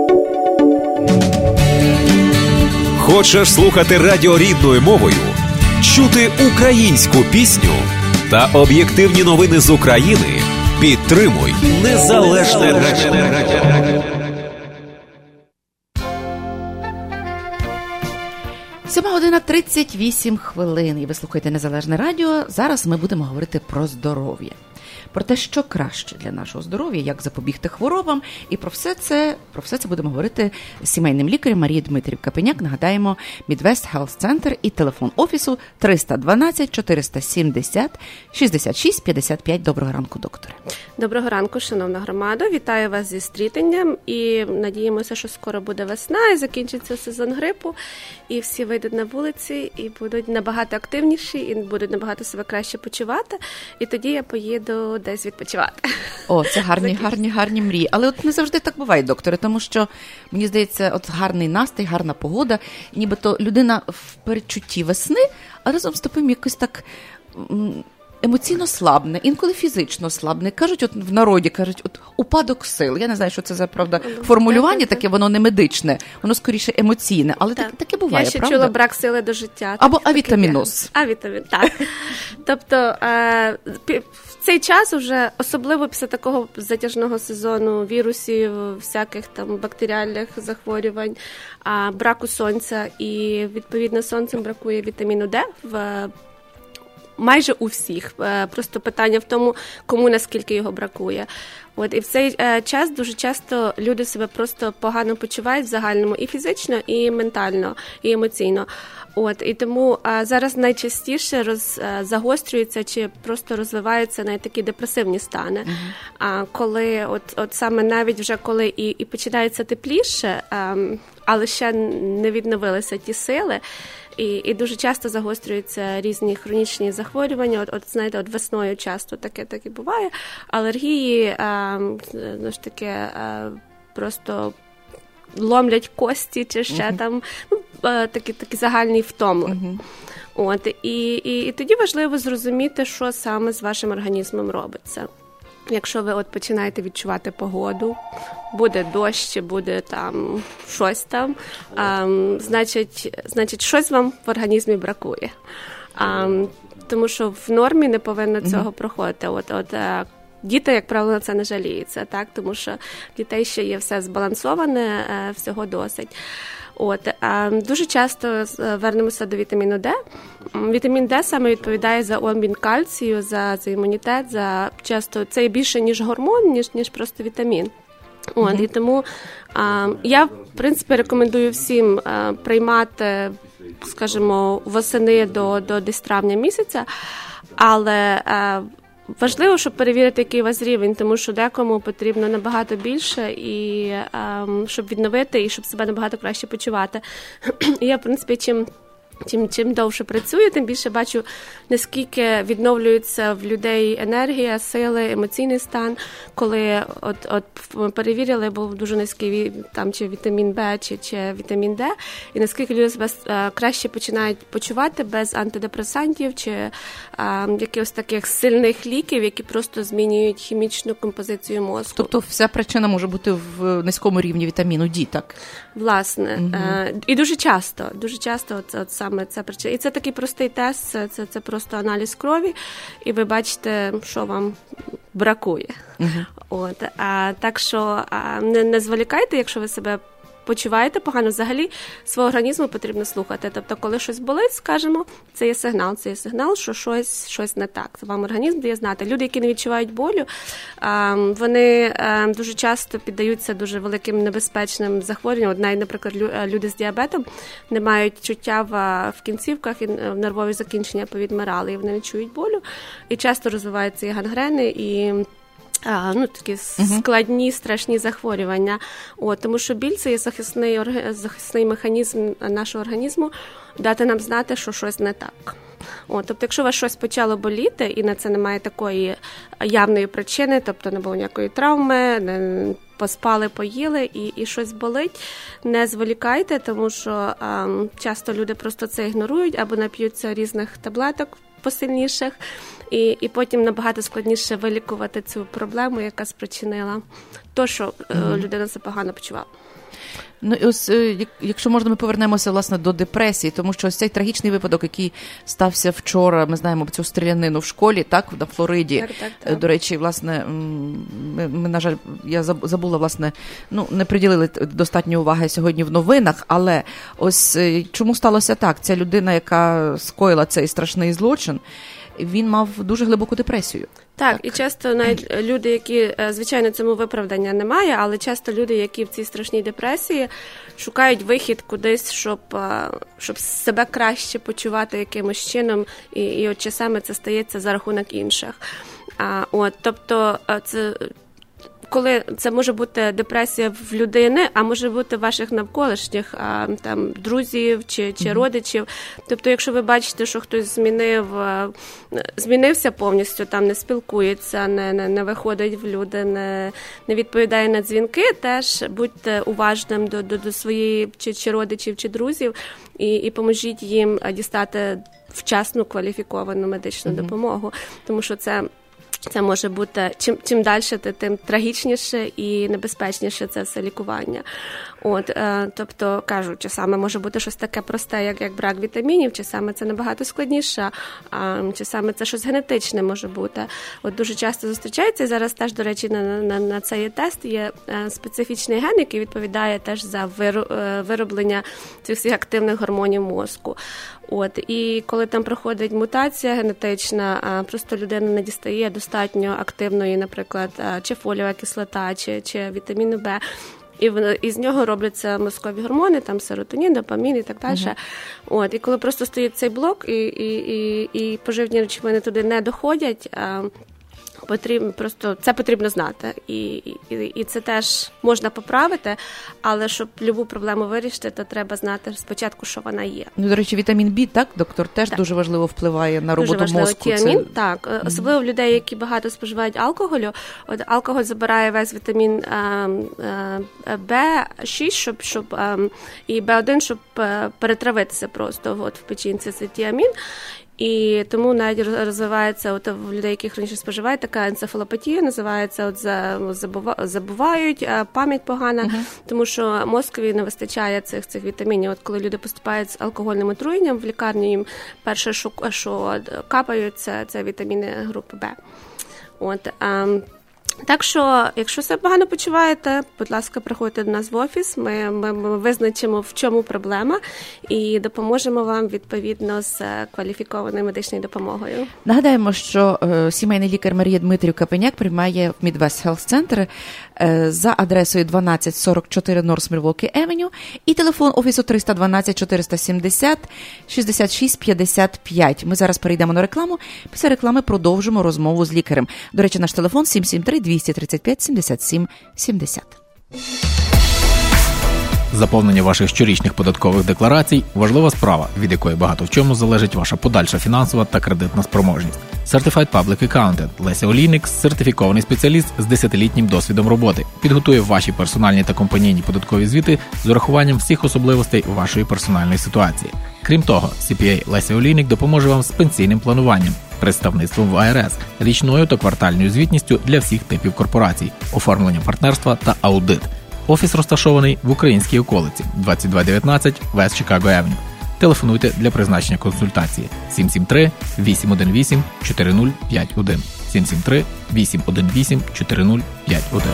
Хочеш слухати радіо рідною мовою? Чути українську пісню та об'єктивні новини з України? Підтримуй Незалежне радіо. сьома година тридцять вісім хвилин, і ви слухаєте Незалежне радіо. Зараз ми будемо говорити про здоров'я. Про те, що краще для нашого здоров'я, як запобігти хворобам. І про все це, про все це будемо говорити з сімейним лікарем Марією Дмитрів-Капеняк. Нагадаємо, Midwest Health Center і телефон офісу триста дванадцять чотириста сімдесят шістдесят шість п'ятдесят п'ять. Доброго ранку, докторе. Доброго ранку, шановна громада. Вітаю вас зі стрітенням і надіємося, що скоро буде весна і закінчиться сезон грипу. І всі вийдуть на вулиці і будуть набагато активніші, і будуть набагато себе краще почувати. І тоді я поїду десь відпочивати. О, це гарні, гарні, гарні мрії. Але от не завжди так буває, докторе, тому що, мені здається, от гарний настрій, гарна погода, нібито людина в передчутті весни, а разом з тобою якось так емоційно слабне, інколи фізично слабне. Кажуть, от в народі, кажуть, от упадок сил. Я не знаю, що це за, правда, формулювання таке, воно не медичне, воно скоріше емоційне, але так. таке буває, Я ще правда? чула брак сили до життя. Або так, авітаміноз. Авітамін, так. Тобто, е, в цей час уже, особливо після такого затяжного сезону вірусів, всяких там бактеріальних захворювань, а, браку сонця, і, відповідно, сонцем бракує вітаміну Д в майже у всіх. Просто питання в тому, кому наскільки його бракує. От, і в цей е, час дуже часто люди себе просто погано почувають в загальному і фізично, і ментально, і емоційно. От, і тому е, зараз найчастіше роз, е, загострюються чи просто розвиваються навіть такі депресивні стани. Mm-hmm. А коли, от, от саме навіть вже коли і, і починається тепліше, е, але ще не відновилися ті сили, І, і дуже часто загострюються різні хронічні захворювання. От, от знаєте, от весною часто таке таке буває. Алергії, а, ну ж таки, а, просто ломлять кості чи ще uh-huh. там, ну, а, такі, такі загальні втоми. Uh-huh. От, і, і, і тоді важливо зрозуміти, що саме з вашим організмом робиться. Якщо ви от починаєте відчувати погоду, буде дощ, буде там щось там, а, значить, значить, щось вам в організмі бракує. А, тому що в нормі не повинно цього mm-hmm. проходити. От, от, а, діти, як правило, на це не жаліються, так? Тому що в дітей ще є все збалансоване, всього досить. От, а, дуже часто вернемося до вітаміну Д. Вітамін Д саме відповідає за обмін кальцію, за, за імунітет, за часто це більше ніж гормон, ніж, ніж просто вітамін. От, mm-hmm. І тому а, я, в принципі, рекомендую всім а, приймати, скажімо, восени до, до десь травня місяця, але а, важливо, щоб перевірити, який у вас рівень, тому що декому потрібно набагато більше, і ем, щоб відновити, і щоб себе набагато краще почувати. І я, в принципі, чим, чим, чим довше працюю, тим більше бачу, наскільки відновлюється в людей енергія, сили, емоційний стан. Коли от, от ми перевірили, був дуже низький там, чи вітамін Б, чи, чи вітамін Д, і наскільки люди себе е, краще починають почувати без антидепресантів, чи е, якихось таких сильних ліків, які просто змінюють хімічну композицію мозку. Тобто вся причина може бути в низькому рівні вітаміну Д, так? Власне. Угу. Е, і дуже часто, дуже часто от, от саме ця причина. І це такий простий тест, це, це, це просто аналіз крові, і ви бачите, що вам бракує. Uh-huh. От, а, так що а, не, не зволікайте, якщо ви себе почуваєте погано, взагалі свого організму потрібно слухати. Тобто, коли щось болить, скажімо, це є сигнал, це є сигнал, що щось, щось не так. Вам організм дає знати. Люди, які не відчувають болю, а, вони а, дуже часто піддаються дуже великим небезпечним захворюванням. От навіть, наприклад, люди з діабетом не мають чуття в, в кінцівках, і в нервові закінчення повідмирали, і вони не чують болю. І часто розвиваються і гангрени, і А, ну, такі складні, страшні захворювання. От, тому що біль – це є захисний, захисний механізм нашого організму дати нам знати, що щось не так. От, тобто, якщо у вас щось почало боліти, і на це немає такої явної причини, тобто не було ніякої травми, не поспали, поїли, і, і щось болить, не зволікайте, тому що а, часто люди просто це ігнорують або нап'ються різних таблеток посильніших, і, і потім набагато складніше вилікувати цю проблему, яка спричинила то, що mm-hmm. людина себе погано почувала. Ну, і ось, якщо можна, ми повернемося, власне, до депресії, тому що ось цей трагічний випадок, який стався вчора, ми знаємо цю стрілянину в школі, так, на Флориді. Так, так, так. До речі, власне, ми, ми, на жаль, я забула, власне, ну, не приділили достатньо уваги сьогодні в новинах, але ось чому сталося так? Ця людина, яка скоїла цей страшний злочин, він мав дуже глибоку депресію. Так, так, і часто навіть люди, які, звичайно, цьому виправдання немає, але часто люди, які в цій страшній депресії, шукають вихід кудись, щоб, щоб себе краще почувати якимось чином, і, і от часами це стається за рахунок інших. А, от, тобто, це... Коли це може бути депресія в людини, а може бути ваших навколишніх а, там друзів чи, чи mm-hmm. родичів. Тобто, якщо ви бачите, що хтось змінив, змінився повністю, там не спілкується, не, не, не виходить в люди, не, не відповідає на дзвінки, теж будьте уважним до, до, до своїх чи, чи родичів, чи друзів, і, і поможіть їм дістати вчасну кваліфіковану медичну mm-hmm. допомогу, тому що це Це може бути, чим, чим далі, тим трагічніше і небезпечніше це все лікування. От, е, тобто, кажуть, чи саме може бути щось таке просте, як, як брак вітамінів, чи саме це набагато складніше, а, чи саме це щось генетичне може бути. От дуже часто зустрічається, і зараз теж, до речі, на, на, на цей тест є е, специфічний ген, який відповідає теж за виру, е, вироблення цих всіх активних гормонів мозку. От, і коли там проходить мутація генетична, просто людина не дістає достатньо активної, наприклад, чи фолієва кислота, чи, чи вітаміну Б, і із нього робляться мозкові гормони, там серотонін, допамін і так далі. Uh-huh. От, і коли просто стоїть цей блок, і, і, і, і поживні речовини туди не доходять, потрібно, просто це потрібно знати. І, і, і це теж можна поправити, але щоб любу проблему вирішити, то треба знати спочатку, що вона є. Ну, до речі, вітамін Б, так, доктор, теж так. дуже важливо впливає на роботу дуже мозку. Тіамін, це... так. Mm-hmm. Особливо в людей, які багато споживають алкоголю. От алкоголь забирає весь вітамін Б шість, щоб, щоб, і Б один, щоб перетравитися просто от, в печінці, це тіамін. І тому навіть розвивається от в людей, які хронічно споживають, така енцефалопатія називається, от забувають, пам'ять погана, uh-huh. тому що мозкові не вистачає цих цих вітамінів. От коли люди поступають з алкогольним отруєнням в лікарню, їм перше, що, що капають, це, це вітаміни групи Б. От, а, так що, якщо себе погано почуваєте, будь ласка, приходьте до нас в офіс, ми, ми, ми визначимо, в чому проблема, і допоможемо вам, відповідно, з кваліфікованою медичною допомогою. Нагадаємо, що е, сімейний лікар Марія Дмитрів Капеняк приймає в Midwest Health Center е, за адресою дванадцять сорок чотири North Milwaukee Avenue і телефон офісу триста дванадцять чотириста сімдесят шістдесят шість п'ятдесят п'ять. Ми зараз перейдемо на рекламу, після реклами продовжимо розмову з лікарем. До речі, наш телефон сім сім три двісті тридцять п'ять сімдесят сім сімдесят. Заповнення ваших щорічних податкових декларацій – важлива справа, від якої багато в чому залежить ваша подальша фінансова та кредитна спроможність. Certified Public Accountant Леся Олійник – сертифікований спеціаліст з десятилітнім досвідом роботи. Підготує ваші персональні та компанійні податкові звіти з урахуванням всіх особливостей вашої персональної ситуації. Крім того, сі пі ей Леся Олійник допоможе вам з пенсійним плануванням, представництвом в а ер ес, річною та квартальною звітністю для всіх типів корпорацій, оформленням партнерства та аудит. Офіс розташований в українській околиці, двадцять два дев'ятнадцять West Chicago Avenue. Телефонуйте для призначення консультації сім сім три вісім один вісім чотири нуль п'ять один сім сім три вісім один вісім чотири нуль п'ять один.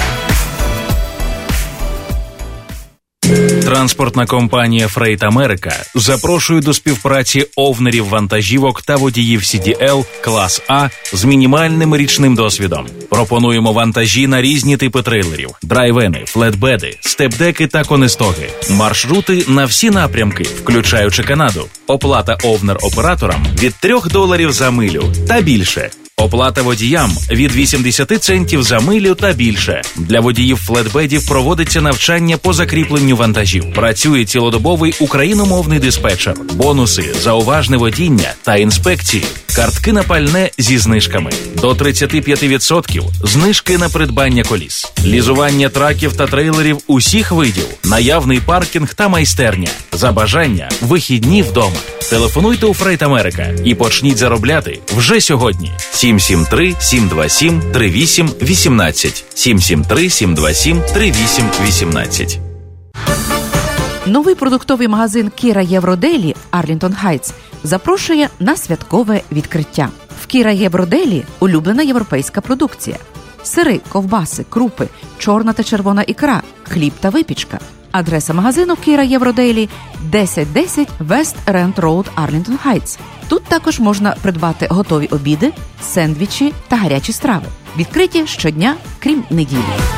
Транспортна компанія Freight America запрошує до співпраці овнерів вантажівок та водіїв сі ді ел клас А з мінімальним річним досвідом. Пропонуємо вантажі на різні типи трейлерів, драйвени, флетбеди, степдеки та конестоги. Маршрути на всі напрямки, включаючи Канаду. Оплата овнер-операторам від трьох доларів за милю та більше. Оплата водіям від вісімдесят центів за милю та більше. Для водіїв флетбедів проводиться навчання по закріпленню вантажів. Працює цілодобовий україномовний диспетчер. Бонуси, зауважне водіння та інспекції. Картки на пальне зі знижками. До тридцять п'ять відсотків знижки на придбання коліс. Лізування траків та трейлерів усіх видів. Наявний паркінг та майстерня. За бажання – вихідні вдома. Телефонуйте у Freight America і почніть заробляти вже сьогодні. сім сім три сім два сім три вісім один вісім сім сім три сім два сім три вісім один вісім. Новий продуктовий магазин Кіра Євроделі Арлінтон Хайтс запрошує на святкове відкриття. В Кіра Євроделі улюблена європейська продукція. Сири, ковбаси, крупи, чорна та червона ікра, хліб та випічка. Адреса магазину Кіра Євроделі десять десять West Rent Road, Арлінтон Хайтс. Тут також можна придбати готові обіди, сендвічі та гарячі страви. Відкриті щодня, крім неділі.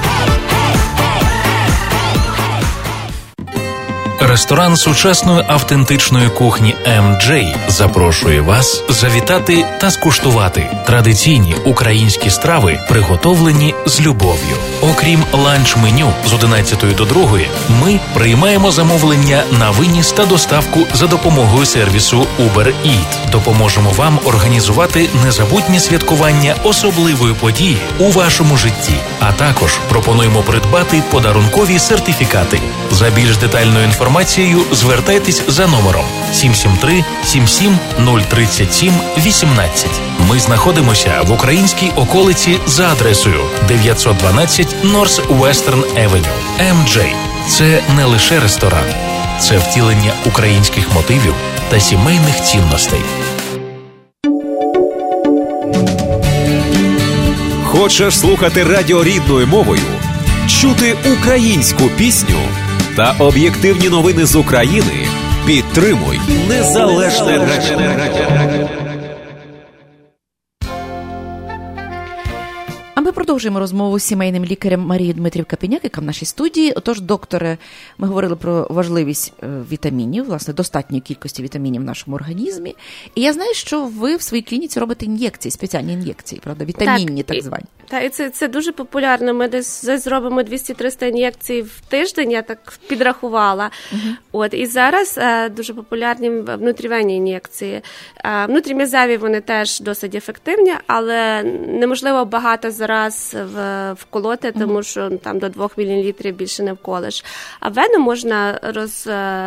Ресторан сучасної автентичної кухні ем джей запрошує вас завітати та скуштувати традиційні українські страви, приготовлені з любов'ю. Окрім ланч-меню з одинадцятої до другої, ми приймаємо замовлення на виніс та доставку за допомогою сервісу Uber Eat. Допоможемо вам організувати незабутнє святкування особливої події у вашому житті, а також пропонуємо придбати подарункові сертифікати. За більш детальною інформацією звертайтесь за номером сім сім три сім сім нуль три сім один вісім. Ми знаходимося в українській околиці за адресою дев'ятсот дванадцять North Western Avenue. ем джей. це не лише ресторан, це втілення українських мотивів та сімейних цінностей. Хочеш слухати радіо рідною мовою, чути українську пісню та об'єктивні новини з України? Підтримуй незалежне радіо. А ми продовжуємо розмову з сімейним лікарем Марією Дмитрів-Капіняк, яка в нашій студії. Отож, докторе, ми говорили про важливість вітамінів, власне, достатньої кількості вітамінів в нашому організмі. І я знаю, що ви в своїй клініці робите ін'єкції, спеціальні ін'єкції, правда, вітамінні так, так звані. Так, і це, це дуже популярно. Ми десь, десь зробимо двісті-триста ін'єкцій в тиждень, я так підрахувала. Uh-huh. От, і зараз е, дуже популярні внутрівенні ін'єкції. Е, внутрім'язеві вони теж досить ефективні, але неможливо багато зараз в, вколоти, тому uh-huh. що там до двох мілілітрів більше не вколиш. А вену можна роз,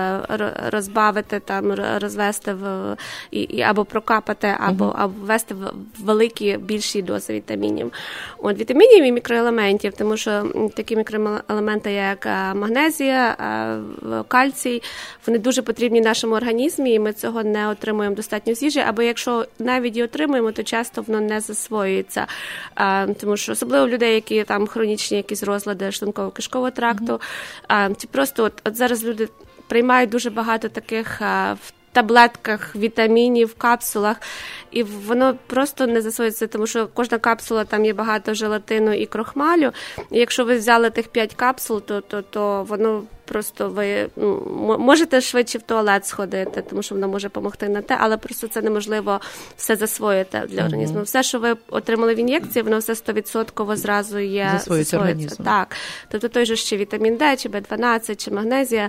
розбавити, там, розвести в, і, і, або прокапати, або, uh-huh. або ввести в великі, більші дози вітамінів. От, вітамінів і мікроелементів, тому що такі мікроелементи, як магнезія, кальцій, вони дуже потрібні нашому організмі, і ми цього не отримуємо достатньо з їжі, або якщо навіть і отримуємо, то часто воно не засвоюється. Тому що особливо в людей, які там хронічні якісь розлади шлунково-кишкового тракту, mm-hmm. ці просто от, от зараз люди приймають дуже багато таких в таблетках, вітамінів, капсулах, і воно просто не засвоюється, тому що кожна капсула, там є багато желатину і крохмалю, і якщо ви взяли тих п'ять капсул, то, то, то воно просто ви ну, можете швидше в туалет сходити, тому що воно може допомогти на те, але просто це неможливо все засвоїти для mm-hmm. організму. Все, що ви отримали в ін'єкції, воно все сто відсотків зразу є засвоюється організму. Так. Тобто той же ще вітамін Д, чи Б дванадцять, чи магнезія,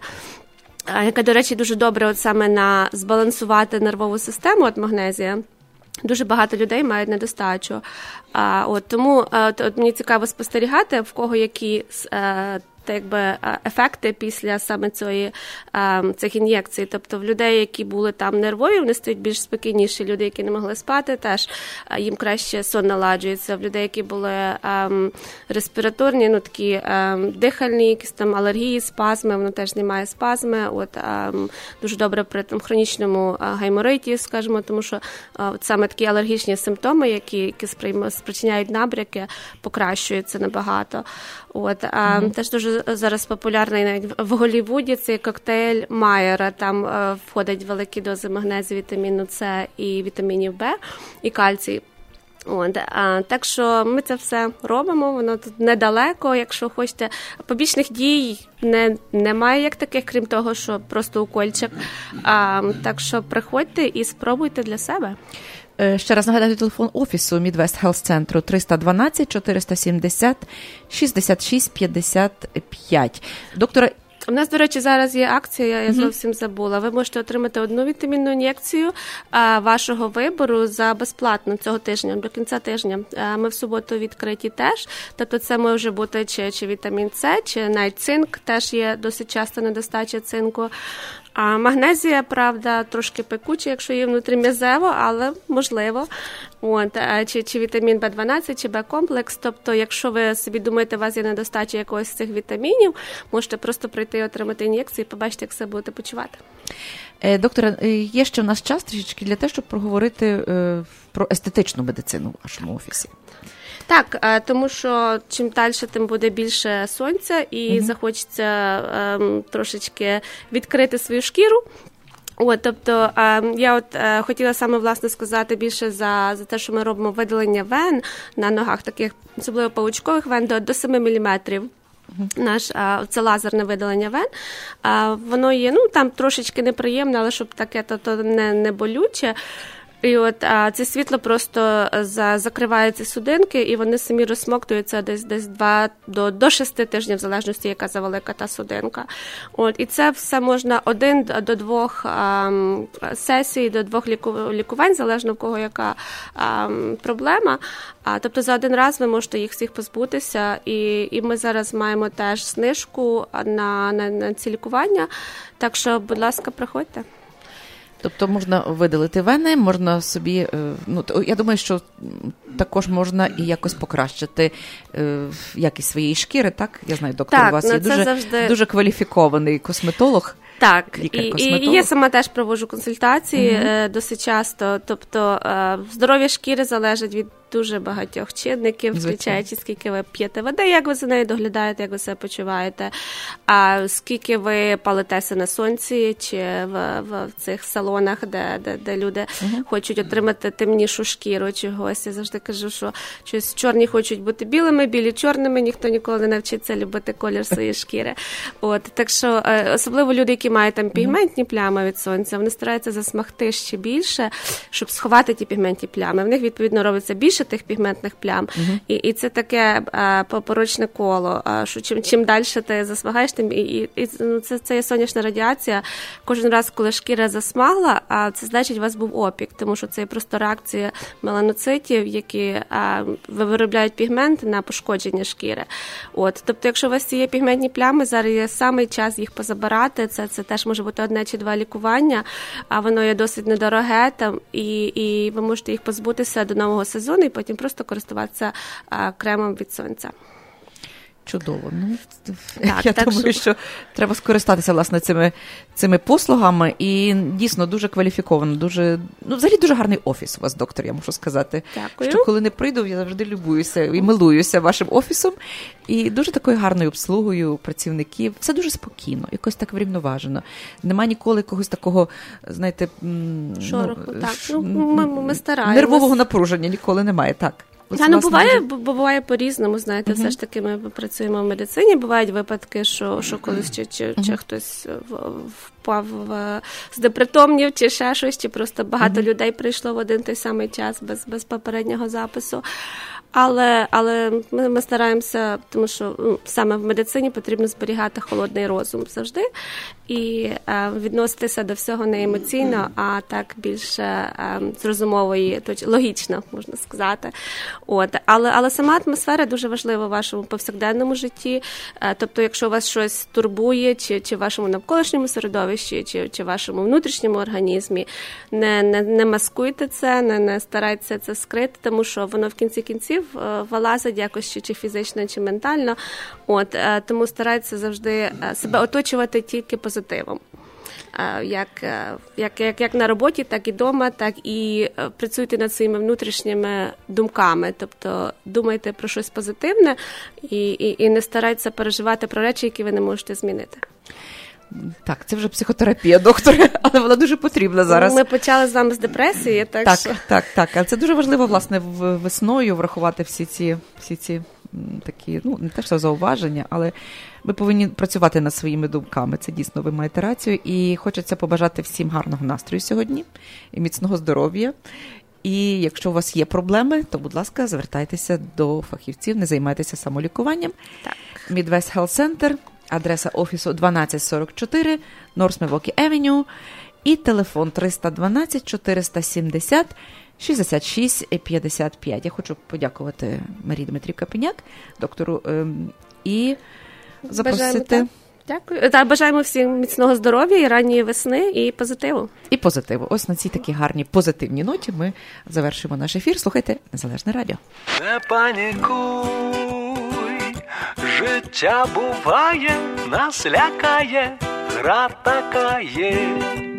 яка, до речі, дуже добре от саме на збалансувати нервову систему, от магнезія. Дуже багато людей мають недостачу. А, от, тому от, от мені цікаво спостерігати, в кого які е, та, якби, ефекти після саме цієї, е, цих ін'єкцій. Тобто в людей, які були там нервові, вони стають більш спокійніші. Люди, які не могли спати, теж їм краще сон наладжується. В людей, які були е, респіраторні, ну такі е, дихальні, якісь там алергії, спазми, воно теж знімає спазми. От, е, дуже добре при там, хронічному гаймориті, скажімо, тому що е, от саме такі алергічні симптоми, які, які спричиняють набряки, покращуються набагато. От, а, mm-hmm. Теж дуже зараз популярний навіть в Голлівуді цей коктейль Майера. Там е, входять великі дози магнезію, вітаміну С і вітамінів Б і кальцій. От, а, так що ми це все робимо, воно тут недалеко, якщо хочете. Побічних дій не, немає як таких, крім того, що просто укольчик. А, так що приходьте і спробуйте для себе. Ще раз нагадаю телефон офісу Midwest Health Центру триста дванадцять чотириста сімдесят шістдесят шість п'ятдесят п'ять. Доктора, у нас, до речі, зараз є акція, я зовсім забула. Ви можете отримати одну вітамінну ін'єкцію а, вашого вибору за безплатно цього тижня, до кінця тижня. А, ми в суботу відкриті теж. Тобто це може бути чи, чи вітамін С, чи навіть цинк, теж є досить часто недостача цинку. А магнезія, правда, трошки пекуча, якщо є внутрім'язево, але можливо. От, чи, чи вітамін Б дванадцять, чи Б-комплекс. Тобто, якщо ви собі думаєте, у вас є недостача якогось з цих вітамінів, можете просто прийти і отримати ін'єкцію і побачити, як себе будете почувати. Доктора, є ще в нас час трішечки для того, щоб проговорити про естетичну медицину в вашому офісі. Так, тому що чим далі, тим буде більше сонця і mm-hmm. захочеться ем, трошечки відкрити свою шкіру. От, тобто, ем, я от е, хотіла саме, власне, сказати більше за, за те, що ми робимо видалення вен на ногах, таких особливо павучкових вен, до, до семи міліметрів. Mm-hmm. Наш, а, це лазерне видалення вен. А, воно є, ну, там трошечки неприємне, але щоб таке, то, то не, не болюче. І от а, це світло просто за, закриває ці судинки, і вони самі розсмоктуються десь десь два до, до шести тижнів, в залежності, яка завелика та судинка. От, і це все можна один до двох а, сесій, до двох ліку, лікувань, залежно в кого яка а, проблема. А, тобто за один раз ви можете їх всіх позбутися, і, і ми зараз маємо теж знижку на, на, на ці лікування. Так що, будь ласка, приходьте. Тобто можна видалити вени, можна собі, ну, я думаю, що також можна і якось покращити якість своєї шкіри, так? Я знаю, доктор, так, у вас є дуже, завжди... дуже кваліфікований косметолог. Так, і, і я сама теж проводжу консультації mm-hmm. досить часто, тобто здоров'я шкіри залежить від дуже багатьох чинників, включаючи, скільки ви п'єте води, як ви за нею доглядаєте, як ви себе почуваєте, а скільки ви палитеся на сонці чи в, в цих салонах, де, де, де люди uh-huh. хочуть отримати темнішу шкіру чогось. Я завжди кажу, що щось чорні хочуть бути білими, білі чорними, ніхто ніколи не навчиться любити колір своєї шкіри. От, так що, особливо люди, які мають там пігментні плями від сонця, вони стараються засмагти ще більше, щоб сховати ті пігментні плями. В них, відповідно, робиться більше тих пігментних плям. Uh-huh. І, і це таке а, порочне коло, а, що чим, чим далі ти засмагаєш, тим і, і, і ну, це, це є сонячна радіація. Кожен раз, коли шкіра засмагла, а, це значить, у вас був опік, тому що це є просто реакція меланоцитів, які а, виробляють пігмент на пошкодження шкіри. От, тобто, якщо у вас є пігментні плями, зараз є самий час їх позабирати, це, це теж може бути одне чи два лікування, а воно є досить недороге, там, і, і ви можете їх позбутися до нового сезону, і потім просто користуватися а, кремом від сонця. Чудово. Ну, так, я так, думаю, що... що треба скористатися, власне, цими, цими послугами. І дійсно дуже кваліфіковано, дуже, ну, взагалі дуже гарний офіс у вас, доктор, я можу сказати. Дякую. Що коли не прийду, я завжди любуюся і милуюся вашим офісом. І дуже такою гарною обслугою працівників. Все дуже спокійно, якось так врівноважено. Нема ніколи якогось такого, знаєте... Шороху, ну, так. Ну, ми, ми стараємось. Нервового напруження ніколи немає, так. Ja, ну, буває, дуже... буває по-різному, знаєте, uh-huh. все ж таки ми працюємо в медицині, бувають випадки, що, що колись чи, чи, uh-huh. чи хтось впав в, здепритомнів, чи ще щось, чи просто багато uh-huh. людей прийшло в один той самий час без, без попереднього запису. Але, але ми, ми стараємося, тому що ну, саме в медицині потрібно зберігати холодний розум завжди і е, відноситися до всього не емоційно, а так більше е, з розумової, логічно, можна сказати. От. Але, але сама атмосфера дуже важлива в вашому повсякденному житті. Е, тобто, якщо вас щось турбує, чи, чи в вашому навколишньому середовищі, чи, чи в вашому внутрішньому організмі, не, не, не маскуйте це, не, не старайтеся це скрити, тому що воно в кінці кінців вилазить якось чи, чи фізично, чи ментально. От, тому старайтеся завжди себе оточувати тільки позитивом. Як, як, як, як на роботі, так і вдома, так і працюйте над своїми внутрішніми думками. Тобто думайте про щось позитивне і, і, і не старайтеся переживати про речі, які ви не можете змінити. Так, це вже психотерапія, докторе, але вона дуже потрібна зараз. Ми почали з вами з депресії, так, так що... Так, так, але це дуже важливо, власне, весною врахувати всі ці, всі ці такі, ну, не те, що зауваження, але ми повинні працювати над своїми думками. Це дійсно, ви маєте рацію. І хочеться побажати всім гарного настрою сьогодні і міцного здоров'я. І якщо у вас є проблеми, то, будь ласка, звертайтеся до фахівців, не займайтеся самолікуванням. Так. Midwest Health Center, адреса офісу дванадцять сорок чотири, North Milwaukee Avenue і телефон триста дванадцять чотириста сімдесят шістдесят шість п'ятдесят п'ять. Я хочу подякувати Марії Дмитрівні Капеняк, доктору, і запросити... Дякую. Та бажаємо всім міцного здоров'я і ранньої весни, і позитиву. І позитиву. Ось на цій такій гарній позитивній ноті ми завершимо наш ефір. Слухайте Незалежне радіо. Не панікуй, життя буває, нас лякає, гра така є.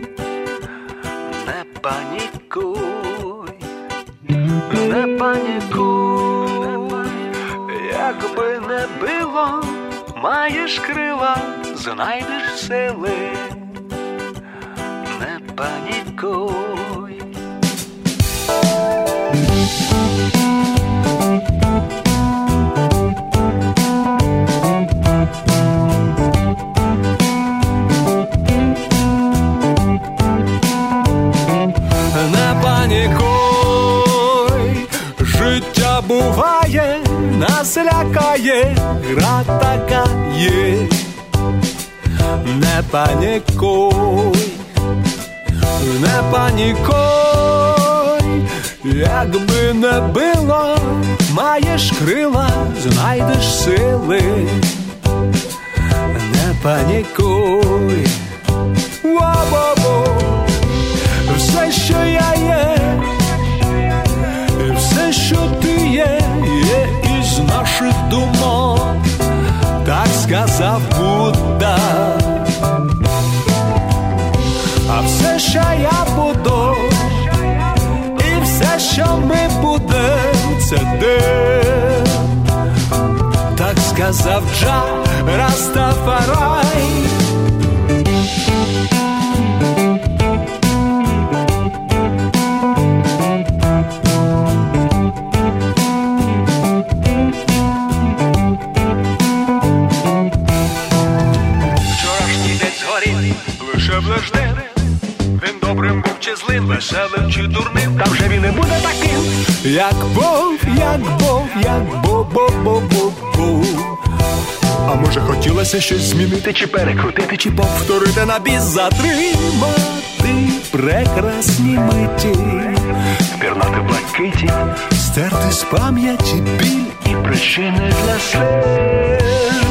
Не панікуй, не панікуй, якби не було, маєш крила, знайдеш сили. Не панікуй. Не панікуй, життя буває, нас лякає, гра така є. Не панікуй, не панікуй, якби не було, маєш крила, знайдеш сили. Не панікуй, во-во-во. буду, і все, що ми будем, це дим. Так сказав Джа Растафарай. Лише блажден, він добрим був чи злим, веселим чи дурним, та вже він не буде таким, як був, як був, як був, був, був, був, був. А може хотілося щось змінити, чи перекрутити, чи повторити на біс, затримати прекрасні миті, впірнати в блакиті, стерти з пам'яті біль і причини для сліз.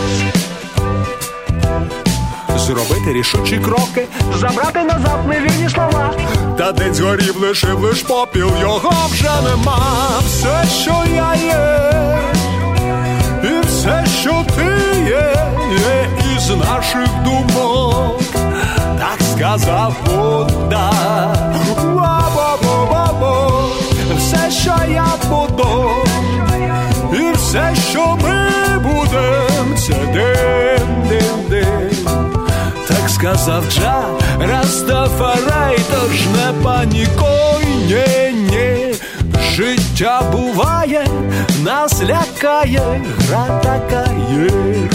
Зробити рішучі кроки, забрати назад невірні слова. Та день згорів, лишив лиш попіл, його вже нема. Все, що я є, і все, що ти є, є із наших думок. Так сказав Будда. Ва-ба-ба-ба-ба. Все, що я буду, і все, що ми будем, це дим-дим-дим. Так сказав Джа Растафарай, тож не панікуй, ні-ні. Життя буває, нас лякає, гра така є.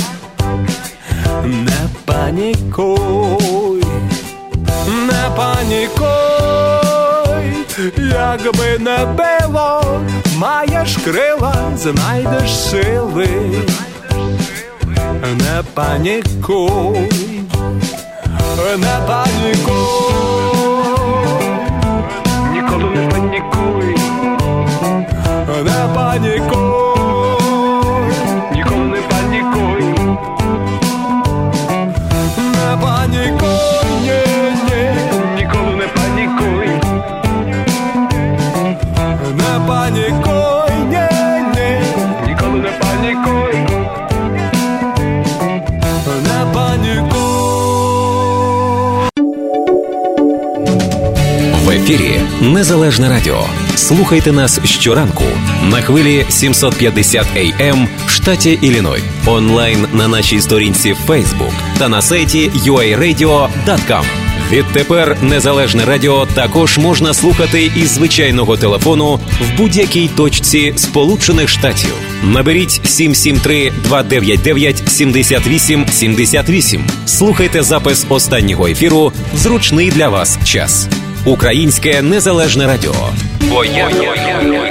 Не панікуй, не панікуй, якби не було, маєш крила, знайдеш сили. Не панікуй, не панікуй, ніколи не панікуй, не панікуй, ніколи не панікуй, не панікуй, ні-ні, ніколи не панікуй, не панікуй, ні-ні, ніколи не панікуй, не панікуй. В ефірі Незалежне Радіо. Слухайте нас щоранку на хвилі сімсот п'ятдесят ей ем в штаті Ілліной, онлайн на нашій сторінці Facebook та на сайті ю ей радіо крапка ком. Відтепер Незалежне Радіо також можна слухати із звичайного телефону в будь-якій точці Сполучених Штатів. Наберіть сім сім три два дев'ять дев'ять сімдесят вісім сімдесят вісім. Слухайте запис останнього ефіру в зручний для вас час. Українське Незалежне Радіо. Бо я